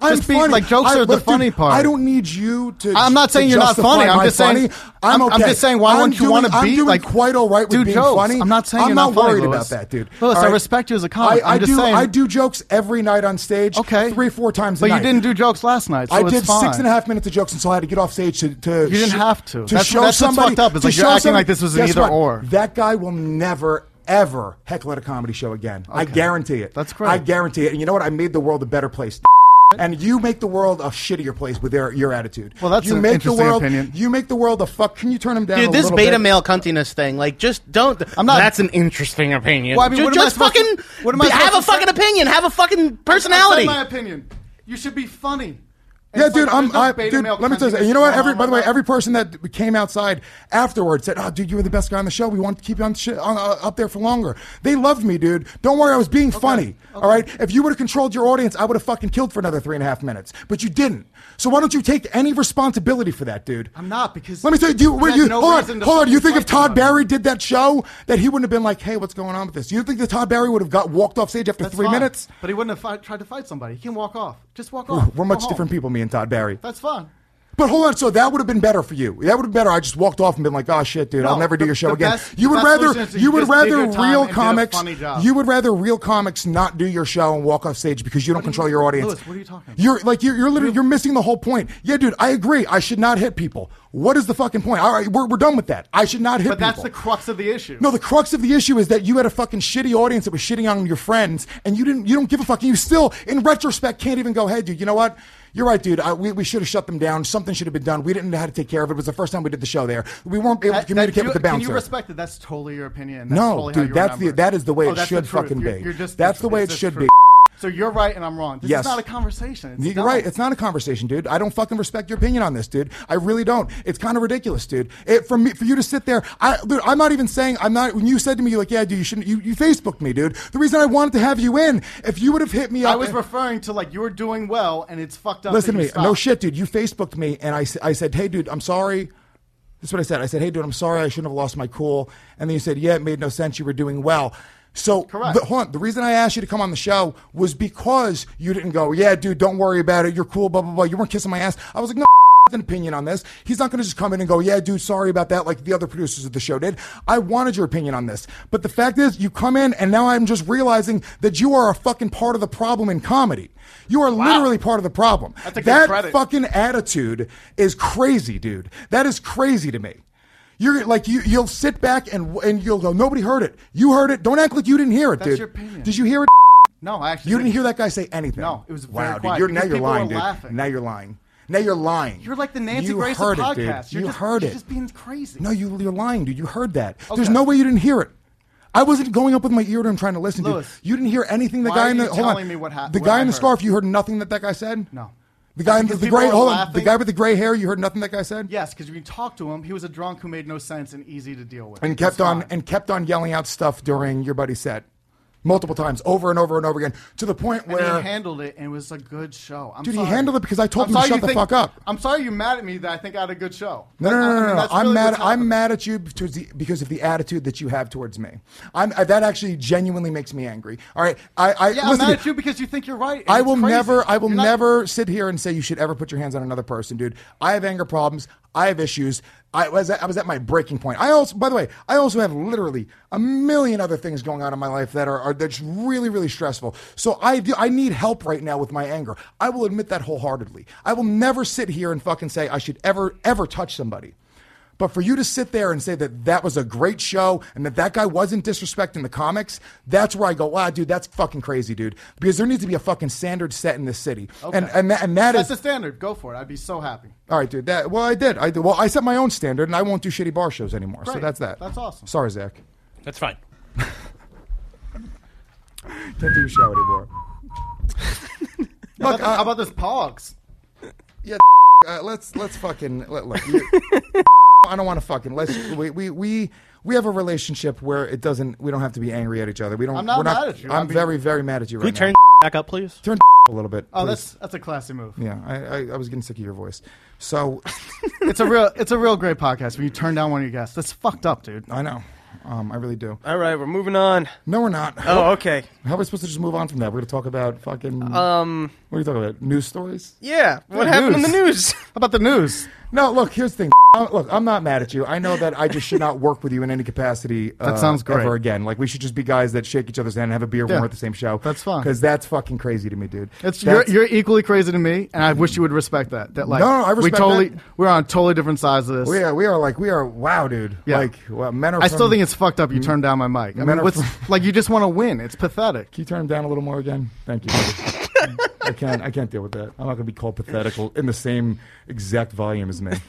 I'm Just be funny. like jokes I, are the look, funny dude, part. I don't need you to. I'm not to saying you're not justify funny. I'm my just saying. funny. I'm, I'm, okay. I'm just saying. Why I'm wouldn't you doing- want to I'm be doing like quite all right with do being jokes. funny? I'm not saying I'm you're not not funny, worried Louis. about that, dude. Louis, All I right? respect you as a comic. I, I I'm just do. saying. I do jokes every night on stage. Okay, three, four times. But a you night. didn't do jokes last night. So I it's did fine. six and a half minutes of jokes until I had to get off stage to. to You didn't sh- have to. To That's- show that's what's somebody. fucked up, is to like you're show acting somebody- like this was an Guess either what? or. That guy will never. Ever heckle at a comedy show again. I guarantee it. That's great. I guarantee it. And you know what? I made the world a better place. And you make the world a shittier place with your, your attitude. Well, that's you an make interesting the world, opinion. You make the world a fuck. Can you turn him down Dude, a this little beta bit? male cuntiness thing, like, just don't. I'm not- That's an interesting opinion. Well, I mean, Ju- what am I just supposed fucking to- what am I be- have supposed a to say? fucking opinion. Have a fucking I personality. said my opinion. You should be funny. And Yeah, it's dude, like, I'm, there's no I, beta dude, male let me tell you, content you know what? going Every, on by the way, right now. every person that came outside afterwards said, "Oh, dude, you were the best guy on the show. We want to keep you on, shit, on uh, up there for longer." They loved me, dude. Don't worry, I was being funny. All right. If you would have controlled your audience, I would have fucking killed for another three and a half minutes. But you didn't. So why don't you take any responsibility for that, dude? I'm not because. Let me tell you, do you, you wait, had you no hold reason on, to hold on. You fucking think if fight Todd somebody. Barry did that show, that he wouldn't have been like, "Hey, what's going on with this?" You think that Todd Barry would have got walked off stage after That's three fine. minutes? But he wouldn't have fight, tried to fight somebody. He can walk off. Just walk off. We're Go much home. different people, me and Todd Barry. That's fine. But hold on, so that would have been better for you. That would have been better. I just walked off and been like, "Oh shit, dude, No, I'll never do the- your show the again." best- you the would best rather, solution is you you would just rather did your time real and did a comics, funny job. you would rather real comics not do your show and walk off stage because you don't What do you- control your audience. Louis, what are you talking about? You're like you're, you're literally you're missing the whole point. Yeah, dude, I agree. I should not hit people. What is the fucking point? All right, we're we're done with that. I should not hit But people. that's the crux of the issue. No, the crux of the issue is that you had a fucking shitty audience that was shitting on your friends, and you didn't. You don't give a fuck. And you still, in retrospect, can't even go, "Hey, dude, you know what? You're right, dude. I, we we should have shut them down. Something should have been done. We didn't know how to take care of it. It was the first time we did the show there. We weren't able to That- communicate that- with the Can bouncer." you respect it? That's totally your opinion. That's No, totally how dude, you that's the remember. that is the way Oh, it that's the should truth. fucking You're- be. you're just That's the the way truth. it It's should the be. truth. So you're right and I'm wrong. This Yes. is not a conversation. It's You're dumb. right. It's not a conversation, dude. I don't fucking respect your opinion on this, dude. I really don't. It's kind of ridiculous, dude. It, for me, for you to sit there, I, dude, I'm not even saying I'm not. When you said to me, you're like, "Yeah, dude, you shouldn't." You, you Facebooked me, dude. The reason I wanted to have you in, if you would have hit me up, I was referring to like you were doing well and it's fucked up. listen that to you me. stopped. No shit, dude. You Facebooked me, and I, s- I said, "Hey, dude, I'm sorry." This is what I said. I said, "Hey, dude, I'm sorry. I shouldn't have lost my cool." And then you said, "Yeah, it made no sense. You were doing well." So, Correct. The, hold on. The reason I asked you to come on the show was because you didn't go, "Yeah, dude, don't worry about it. You're cool, blah, blah, blah." You weren't kissing my ass. I was like, "No, an opinion on this." He's not going to just come in and go, "Yeah, dude, sorry about that," like the other producers of the show did. I wanted your opinion on this. But the fact is, you come in, and now I'm just realizing that you are a fucking part of the problem in comedy. You are literally part of the problem. That's a good that credit. fucking attitude is crazy, dude. That is crazy to me. You're like you. You'll sit back and and you'll go, "Nobody heard it. You heard it. Don't act like you didn't hear it, That's dude." your opinion. Did you hear it? No, I actually You didn't hear that guy say anything. No, it was very wow, dude. quiet You're, now because you're people lying, were dude. laughing. Now you're lying. Now you're lying. You're like the Nancy you Grace heard of it, podcasts. dude. You're You just, heard you're it. just being crazy. No, you, you're lying, dude. You heard that. Okay. There's no way you didn't hear it. I wasn't going up with my ear to him trying to listen, dude. Louis, You didn't hear anything. The why guy are in the you hold telling on. me what hap- the what guy I in the heard? scarf. You heard nothing that that guy said. No. The guy in the, Because the people gray. were Hold on. The laughing. guy with the gray hair. You heard nothing that guy said. Yes, because when you talk to him, he was a drunk who made no sense and easy to deal with. And It kept was on fine. and kept on yelling out stuff during your buddy's set, multiple times, over and over and over again, to the point And where he handled it, and it was a good show. I'm Dude, he sorry. handled it because I told I'm him to sorry shut you the think- fuck up. I'm sorry you're mad at me that I think I had a good show. No, no, I- no, I no, mean, no. no. that's I'm really mad. what's I'm happening. mad at you towards the, because of the attitude that you have towards me. I'm uh, that actually genuinely makes me angry. All right, I, I Yeah, I'm listen mad to at you because you think you're right. and I it's will crazy. never, I will You're not- never sit here and say you should ever put your hands on another person, dude. I have anger problems. I have issues. I was, at, I was at my breaking point. I also, by the way, I also have literally a million other things going on in my life that are, are that's really, really stressful. So I do, I need help right now with my anger. I will admit that wholeheartedly. I will never sit here and fucking say I should ever, ever touch somebody. But for you to sit there and say that that was a great show and that that guy wasn't disrespecting the comics, that's where I go, wow, dude, that's fucking crazy, dude. Because there needs to be a fucking standard set in this city. Okay. And and that, and that That's is the standard. Go for it. I'd be so happy. all right, dude. That well, I did. I did. Well, I set my own standard, and I won't do shitty bar shows anymore. So Great. that's that. That's awesome. Sorry, Zach. That's fine. Can't do a show anymore. How Look, about, uh, how about this Pogs? yeah. Uh, let's let's fucking let, look. You, I don't want to fucking let's we, we we we have a relationship where it doesn't. We don't have to be angry at each other. We don't. I'm not we're mad at you. I'm I mean- very very mad at you Can we right turn now. back up, please? Turn a little bit. Oh, please. that's that's a classy move. Yeah, I, I I was getting sick of your voice. So It's a real it's a real great podcast when you turn down one of your guests. That's fucked up, dude. I know. Um, I really do. All right, we're moving on. No, we're not. Oh, okay. How are we supposed to just move on from that? We're going to talk about fucking. Um. What are you talking about? News stories? Yeah. What Yeah, happened news. in the news? How about the news? No, look, here's the thing. Uh, Look, I'm not mad at you. I know that I just should not work with you in any capacity. Uh, That sounds great. Ever again. Like, we should just be guys that shake each other's hand and have a beer when Yeah, we're at the same show. that's fine. Because that's fucking crazy to me, dude. It's you're, That's- you're equally crazy to me, and I wish you would respect that. That like, No, no, I respect we totally that. we're on totally different sides of this. We are, we are like, we are, wow, dude. Yeah. Like, well, men are I still from- think it's fucked up. You turned down my mic. I Men mean, are what's from- like you just want to win. It's pathetic. Can you turn him down a little more again? Thank you. buddy. I can't. I can't deal with that. I'm not going to be called pathetical in the same exact volume as me.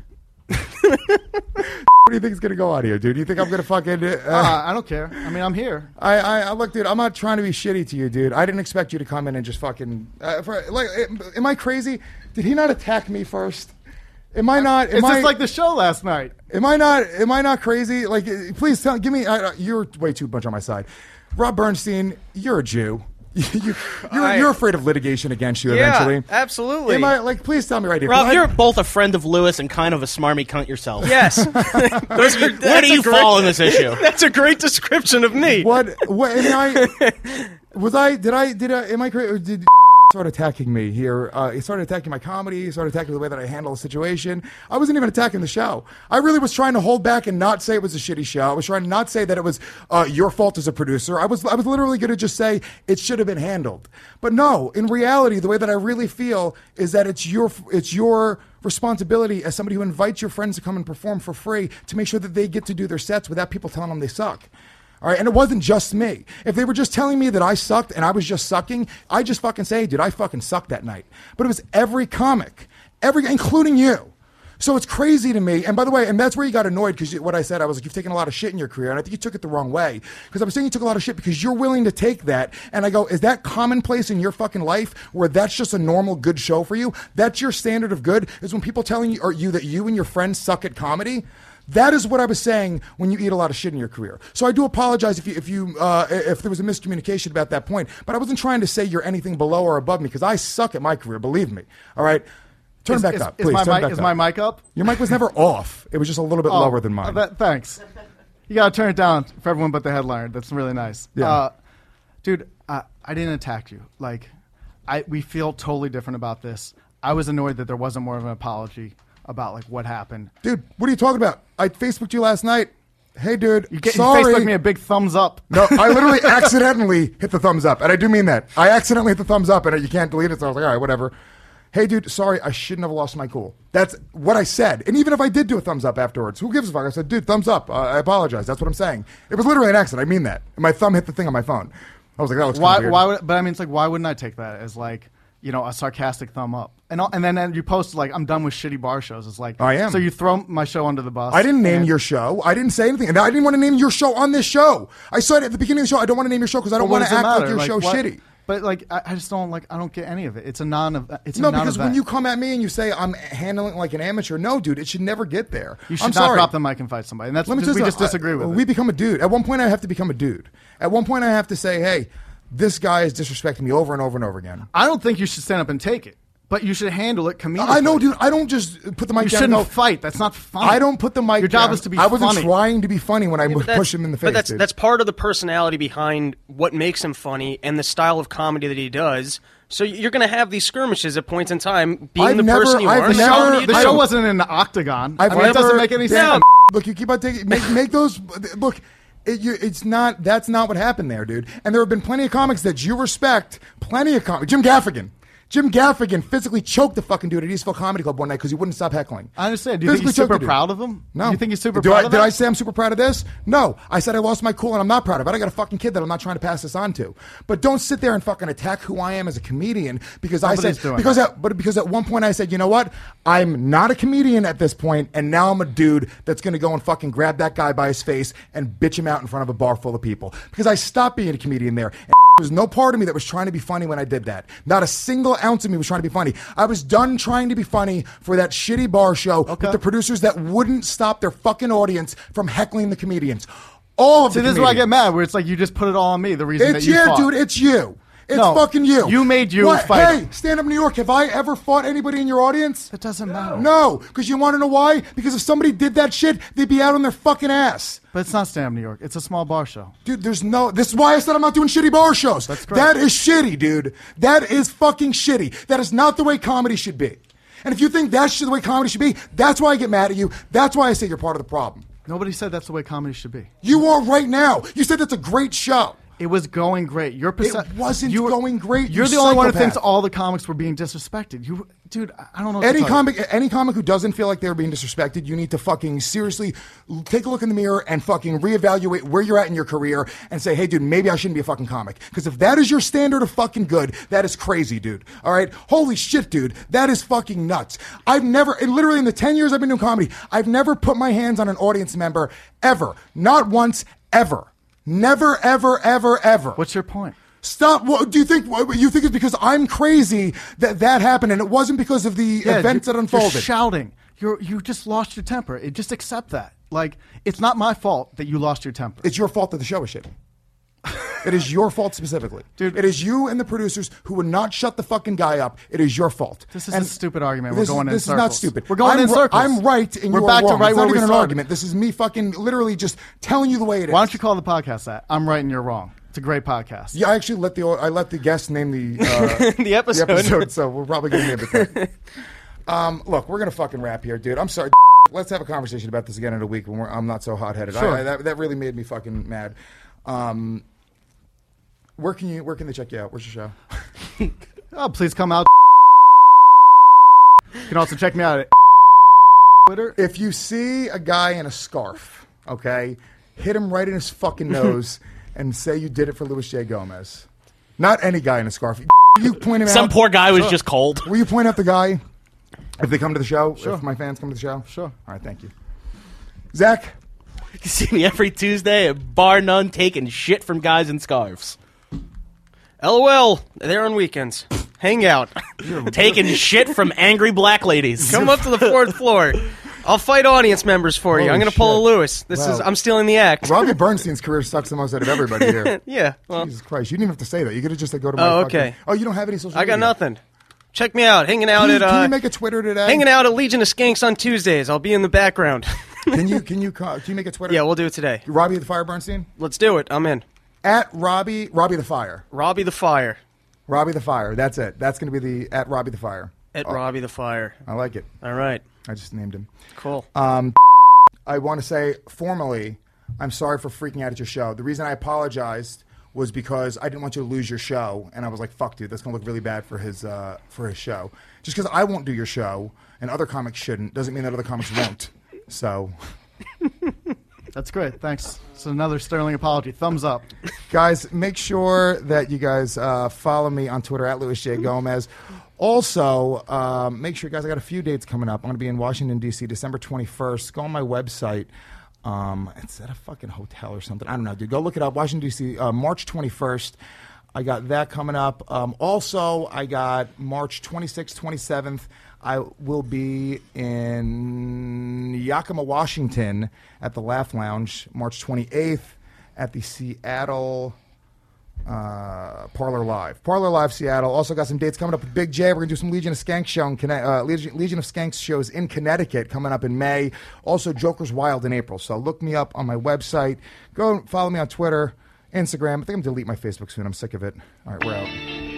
What do you think is going to go on here, dude? Do you think I'm going to fucking? Uh, Uh, I don't care. I mean, I'm here. I, I, I look, dude. I'm not trying to be shitty to you, dude. I didn't expect you to come in and just fucking. Uh, for, like, am I crazy? Did he not attack me first? Am I not? Am It's I, just like the show last night. Am I not? Am I not crazy? Like, uh, please tell, give me. Uh, you're way too much on my side. Rob Bernstein, you're a Jew. you, you're, I- you're afraid of litigation against you Yeah, eventually. absolutely. Am I like? Please tell me right here. Rob, Go you're ahead. both a friend of Lewis and kind of a smarmy cunt yourself. Yes. Where do you fall in this issue? That's a great description of me. What? What? Am I? Was I? Did I? Did I? Am I crazy? Or did start attacking me here? Uh, he started attacking my comedy. He started attacking the way that I handle a situation. I wasn't even attacking the show. I really was trying to hold back and not say it was a shitty show. I was trying to not say that it was uh, your fault as a producer. I was. I was literally going to just say it should have been handled. But no, in reality, the way that I really feel is that it's your. It's your responsibility as somebody who invites your friends to come and perform for free to make sure that they get to do their sets without people telling them they suck. All right, and it wasn't just me. If they were just telling me that I sucked and I was just sucking, I just fucking say, dude, I fucking sucked that night. But it was every comic, every, including you. So it's crazy to me. And by the way, and that's where you got annoyed because what I said, I was like, you've taken a lot of shit in your career. And I think you took it the wrong way. Because I was saying you took a lot of shit because you're willing to take that. And I go, is that commonplace in your fucking life where that's just a normal good show for you? That's your standard of good? Is when people telling you, or you that you and your friends suck at comedy? That is what I was saying when you eat a lot of shit in your career. So I do apologize if you, if you, uh, if there was a miscommunication about that point. But I wasn't trying to say you're anything below or above me because I suck at my career. Believe me. All right. Turn Is, back is, up, is please. my Turn mic, back is up. my mic up? Your mic was never off. It was just a little bit Oh, lower than mine. uh, that- thanks. You gotta turn it down for everyone but the headliner. That's really nice. Yeah. Uh, dude, uh, I didn't attack you. Like, I we feel totally different about this. I was annoyed that there wasn't more of an apology about like what happened. Dude, what are you talking about? I Facebooked you last night. Hey, dude, You, get, you sorry. Facebooked me a big thumbs up. No, I literally accidentally hit the thumbs up, and I do mean that. I accidentally hit the thumbs up, and you can't delete it, so I was like, all right, whatever. Hey, dude, sorry, I shouldn't have lost my cool. That's what I said. And even if I did do a thumbs up afterwards, who gives a fuck? I said, dude, thumbs up. Uh, I apologize. That's what I'm saying. It was literally an accident. I mean that. And my thumb hit the thing on my phone. I was like, that looks Why? kinda weird. Why would? But I mean, it's like, why wouldn't I take that as like, you know, a sarcastic thumb up? And all, and then and you post like, I'm done with shitty bar shows. It's like, I am. So you throw my show under the bus. I didn't name and- your show. I didn't say anything. And I didn't want to name your show on this show. I said at the beginning of the show, I don't want to name your show because I don't Well, what want to does it act like matter? your Like, show's what- shitty. But like, I, I just don't like. I don't get any of it. It's a non. It's a No, non-event. because when you come at me and you say I'm handling it like an amateur, no, dude, it should never get there. you should I'm not sorry. drop the mic and fight somebody. And that's Let me just, we tell you just something. disagree with I, it. We become a dude. At one point, I have to become a dude. At one point, I have to say, hey, this guy is disrespecting me over and over and over again. I don't think you should stand up and take it, but you should handle it comedically. I know, dude. I don't just put the mic You down. shouldn't and go, fight. That's not funny. I don't put the mic Your job down. is to be I wasn't funny. trying to be funny when I But that's- push him in the face. But that's dude. that's part of the personality behind what makes him funny and the style of comedy that he does. So you're going to have these skirmishes at points in time, being I've the never- person you I've are. The and never- how do show, you the do show it? wasn't in the octagon. I've I mean, never, it doesn't make any Dan, sense. Look, you keep on taking make make those. Look, it, you, it's not. That's not what happened there, dude. And there have been plenty of comics that you respect. Plenty of comics. Jim Gaffigan. Jim Gaffigan physically choked the fucking dude at Eastville Comedy Club one night because he wouldn't stop heckling. I understand. Do you think Physically he's super choked the dude. proud of him? No. You think he's super Do proud I, of Did that? I say I'm super proud of this? No. I said I lost my cool and I'm not proud of it. I got a fucking kid that I'm not trying to pass this on to. But don't sit there and fucking attack who I am as a comedian because I Nobody's said doing because that. at, but because at one point I said, you know what? I'm not a comedian at this point, and now I'm a dude that's going to go and fucking grab that guy by his face and bitch him out in front of a bar full of people because I stopped being a comedian there. And there was no part of me that was trying to be funny when I did that. Not a single ounce of me was trying to be funny. I was done trying to be funny for that shitty bar show with the producers that wouldn't stop their fucking audience from heckling the comedians. All of See, the this is why I get comedians. mad. Where it's like you just put it all on me. The reason It's that you you, fought. dude. It's you. It's No, fucking you. you made you What? fight. Hey, Stand Up New York, have I ever fought anybody in your audience? It doesn't matter. No, because you want to know why? Because if somebody did that shit, they'd be out on their fucking ass. But it's not Stand Up New York. It's a small bar show. Dude, there's no... This is why I said I'm not doing shitty bar shows. That's great. That is shitty, dude. That is fucking shitty. That is not the way comedy should be. And if you think that's the way comedy should be, that's why I get mad at you. That's why I say you're part of the problem. Nobody said that's the way comedy should be. You are right now. You said that's a great show. It was going great. Your perce- It wasn't you were- going great. You're you the only one who psychopath. thinks all the comics were being disrespected. You, dude, I don't know. What Any to tell you. comic, any comic who doesn't feel like they're being disrespected, you need to fucking seriously l- take a look in the mirror and fucking reevaluate where you're at in your career and say, hey, dude, maybe I shouldn't be a fucking comic. Because if that is your standard of fucking good, that is crazy, dude. All right? Holy shit, dude. That is fucking nuts. I've never, and literally in the ten years I've been doing comedy, I've never put my hands on an audience member ever. Not once, ever. Never, ever, ever, ever. What's your point? Stop. What, do you think what, you think it's because I'm crazy that that happened, and it wasn't because of the Yeah, events you're, that unfolded? You're shouting. You're you just lost your temper. It, just accept that. Like, it's not my fault that you lost your temper. It's your fault that the show is shitty. It is your fault specifically. Dude. It is you and the producers who would not shut the fucking guy up. It is your fault. This is And a stupid argument. We're This, going in this circles. is not stupid. We're going I'm in ri- circles. I'm right and We're you're back to wrong. right It's where not we even an started. argument. This is me fucking literally just telling you the way it is. Why don't you call the podcast that? I'm right and you're wrong. It's a great podcast. Yeah, I actually let the I let the guest name the uh, The episode. the episode, so we're probably going to name it that. Um, look, we're going to fucking wrap here, dude. I'm sorry. Let's have a conversation about this again in a week when we're, I'm not so hot-headed. Sure. I, I, that, that really made me fucking mad. Um, where can you? Where can they check you out? Where's your show? Oh, please come out. You can also check me out at Twitter. If you see a guy in a scarf, okay, hit him right in his fucking nose and say you did it for Luis J. Gomez. Not any guy in a scarf. You point him Some out. poor guy was just cold. Will you point out the guy if they come to the show? Sure. If my fans come to the show? Sure. All right, thank you. Zach? You can see me every Tuesday at Bar None taking shit from guys in scarves. LOL. They're on weekends. Hang out. Taking shit from angry black ladies. Come up to the fourth floor. I'll fight audience members for you. Holy I'm going to pull a shit. Lewis. This Wow. is I'm stealing the act. Robbie Bernstein's career sucks the most out of everybody here. Yeah. Well, Jesus Christ. You didn't even have to say that. You could have just said go to my Oh, fucking- okay. Oh, you don't have any social I got media? nothing. Check me out. Hanging out Can you, at uh, can you make a Twitter today? hanging out at Legion of Skanks on Tuesdays. I'll be in the background. Can you, can you, ca- can you make a Twitter? Yeah, we'll do it today. Robbie the Fire Bernstein? Let's do it. I'm in. At Robbie, Robbie the Fire. Robbie the Fire. Robbie the Fire. That's it. That's going to be the, at Robbie the Fire. At Oh, Robbie the Fire. I like it. All right. I just named him. Cool. Um, I want to say formally, I'm sorry for freaking out at your show. The reason I apologized was because I didn't want you to lose your show, and I was like, "Fuck, dude, that's gonna look really bad for his uh, for his show." Just because I won't do your show and other comics shouldn't doesn't mean that other comics won't. So, That's great. Thanks. It's another sterling apology. Thumbs up. guys, make sure that you guys uh, follow me on Twitter at Luis J. Gomez. Also, um, make sure, guys, I got a few dates coming up. I'm going to be in Washington, D C, December twenty-first. Go on my website. Um, it's at a fucking hotel or something. I don't know, dude. Go look it up. Washington, D C, uh, March twenty-first. I got that coming up. Um, also, I got March twenty-sixth, twenty-seventh. I will be in Yakima, Washington at the Laugh Lounge. March twenty-eighth at the Seattle uh, Parlor Live. Parlor Live, Seattle. Also got some dates coming up with Big J. We're going to do some Legion of Skanks show in Conne- uh, Legion, Legion of Skanks shows in Connecticut coming up in May. Also, Joker's Wild in April. So look me up on my website. Go follow me on Twitter, Instagram. I think I'm going to delete my Facebook soon. I'm sick of it. All right, we're out.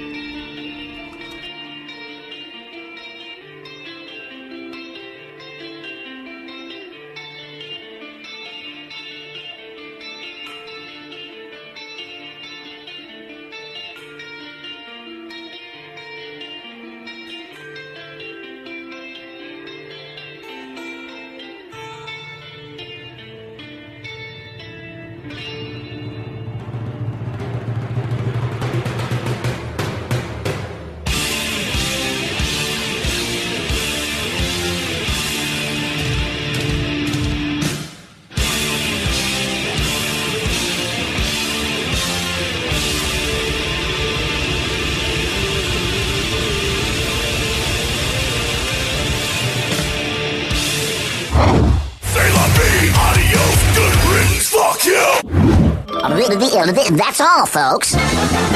Say la vie, adios, good riddance, fuck you! That's all, folks.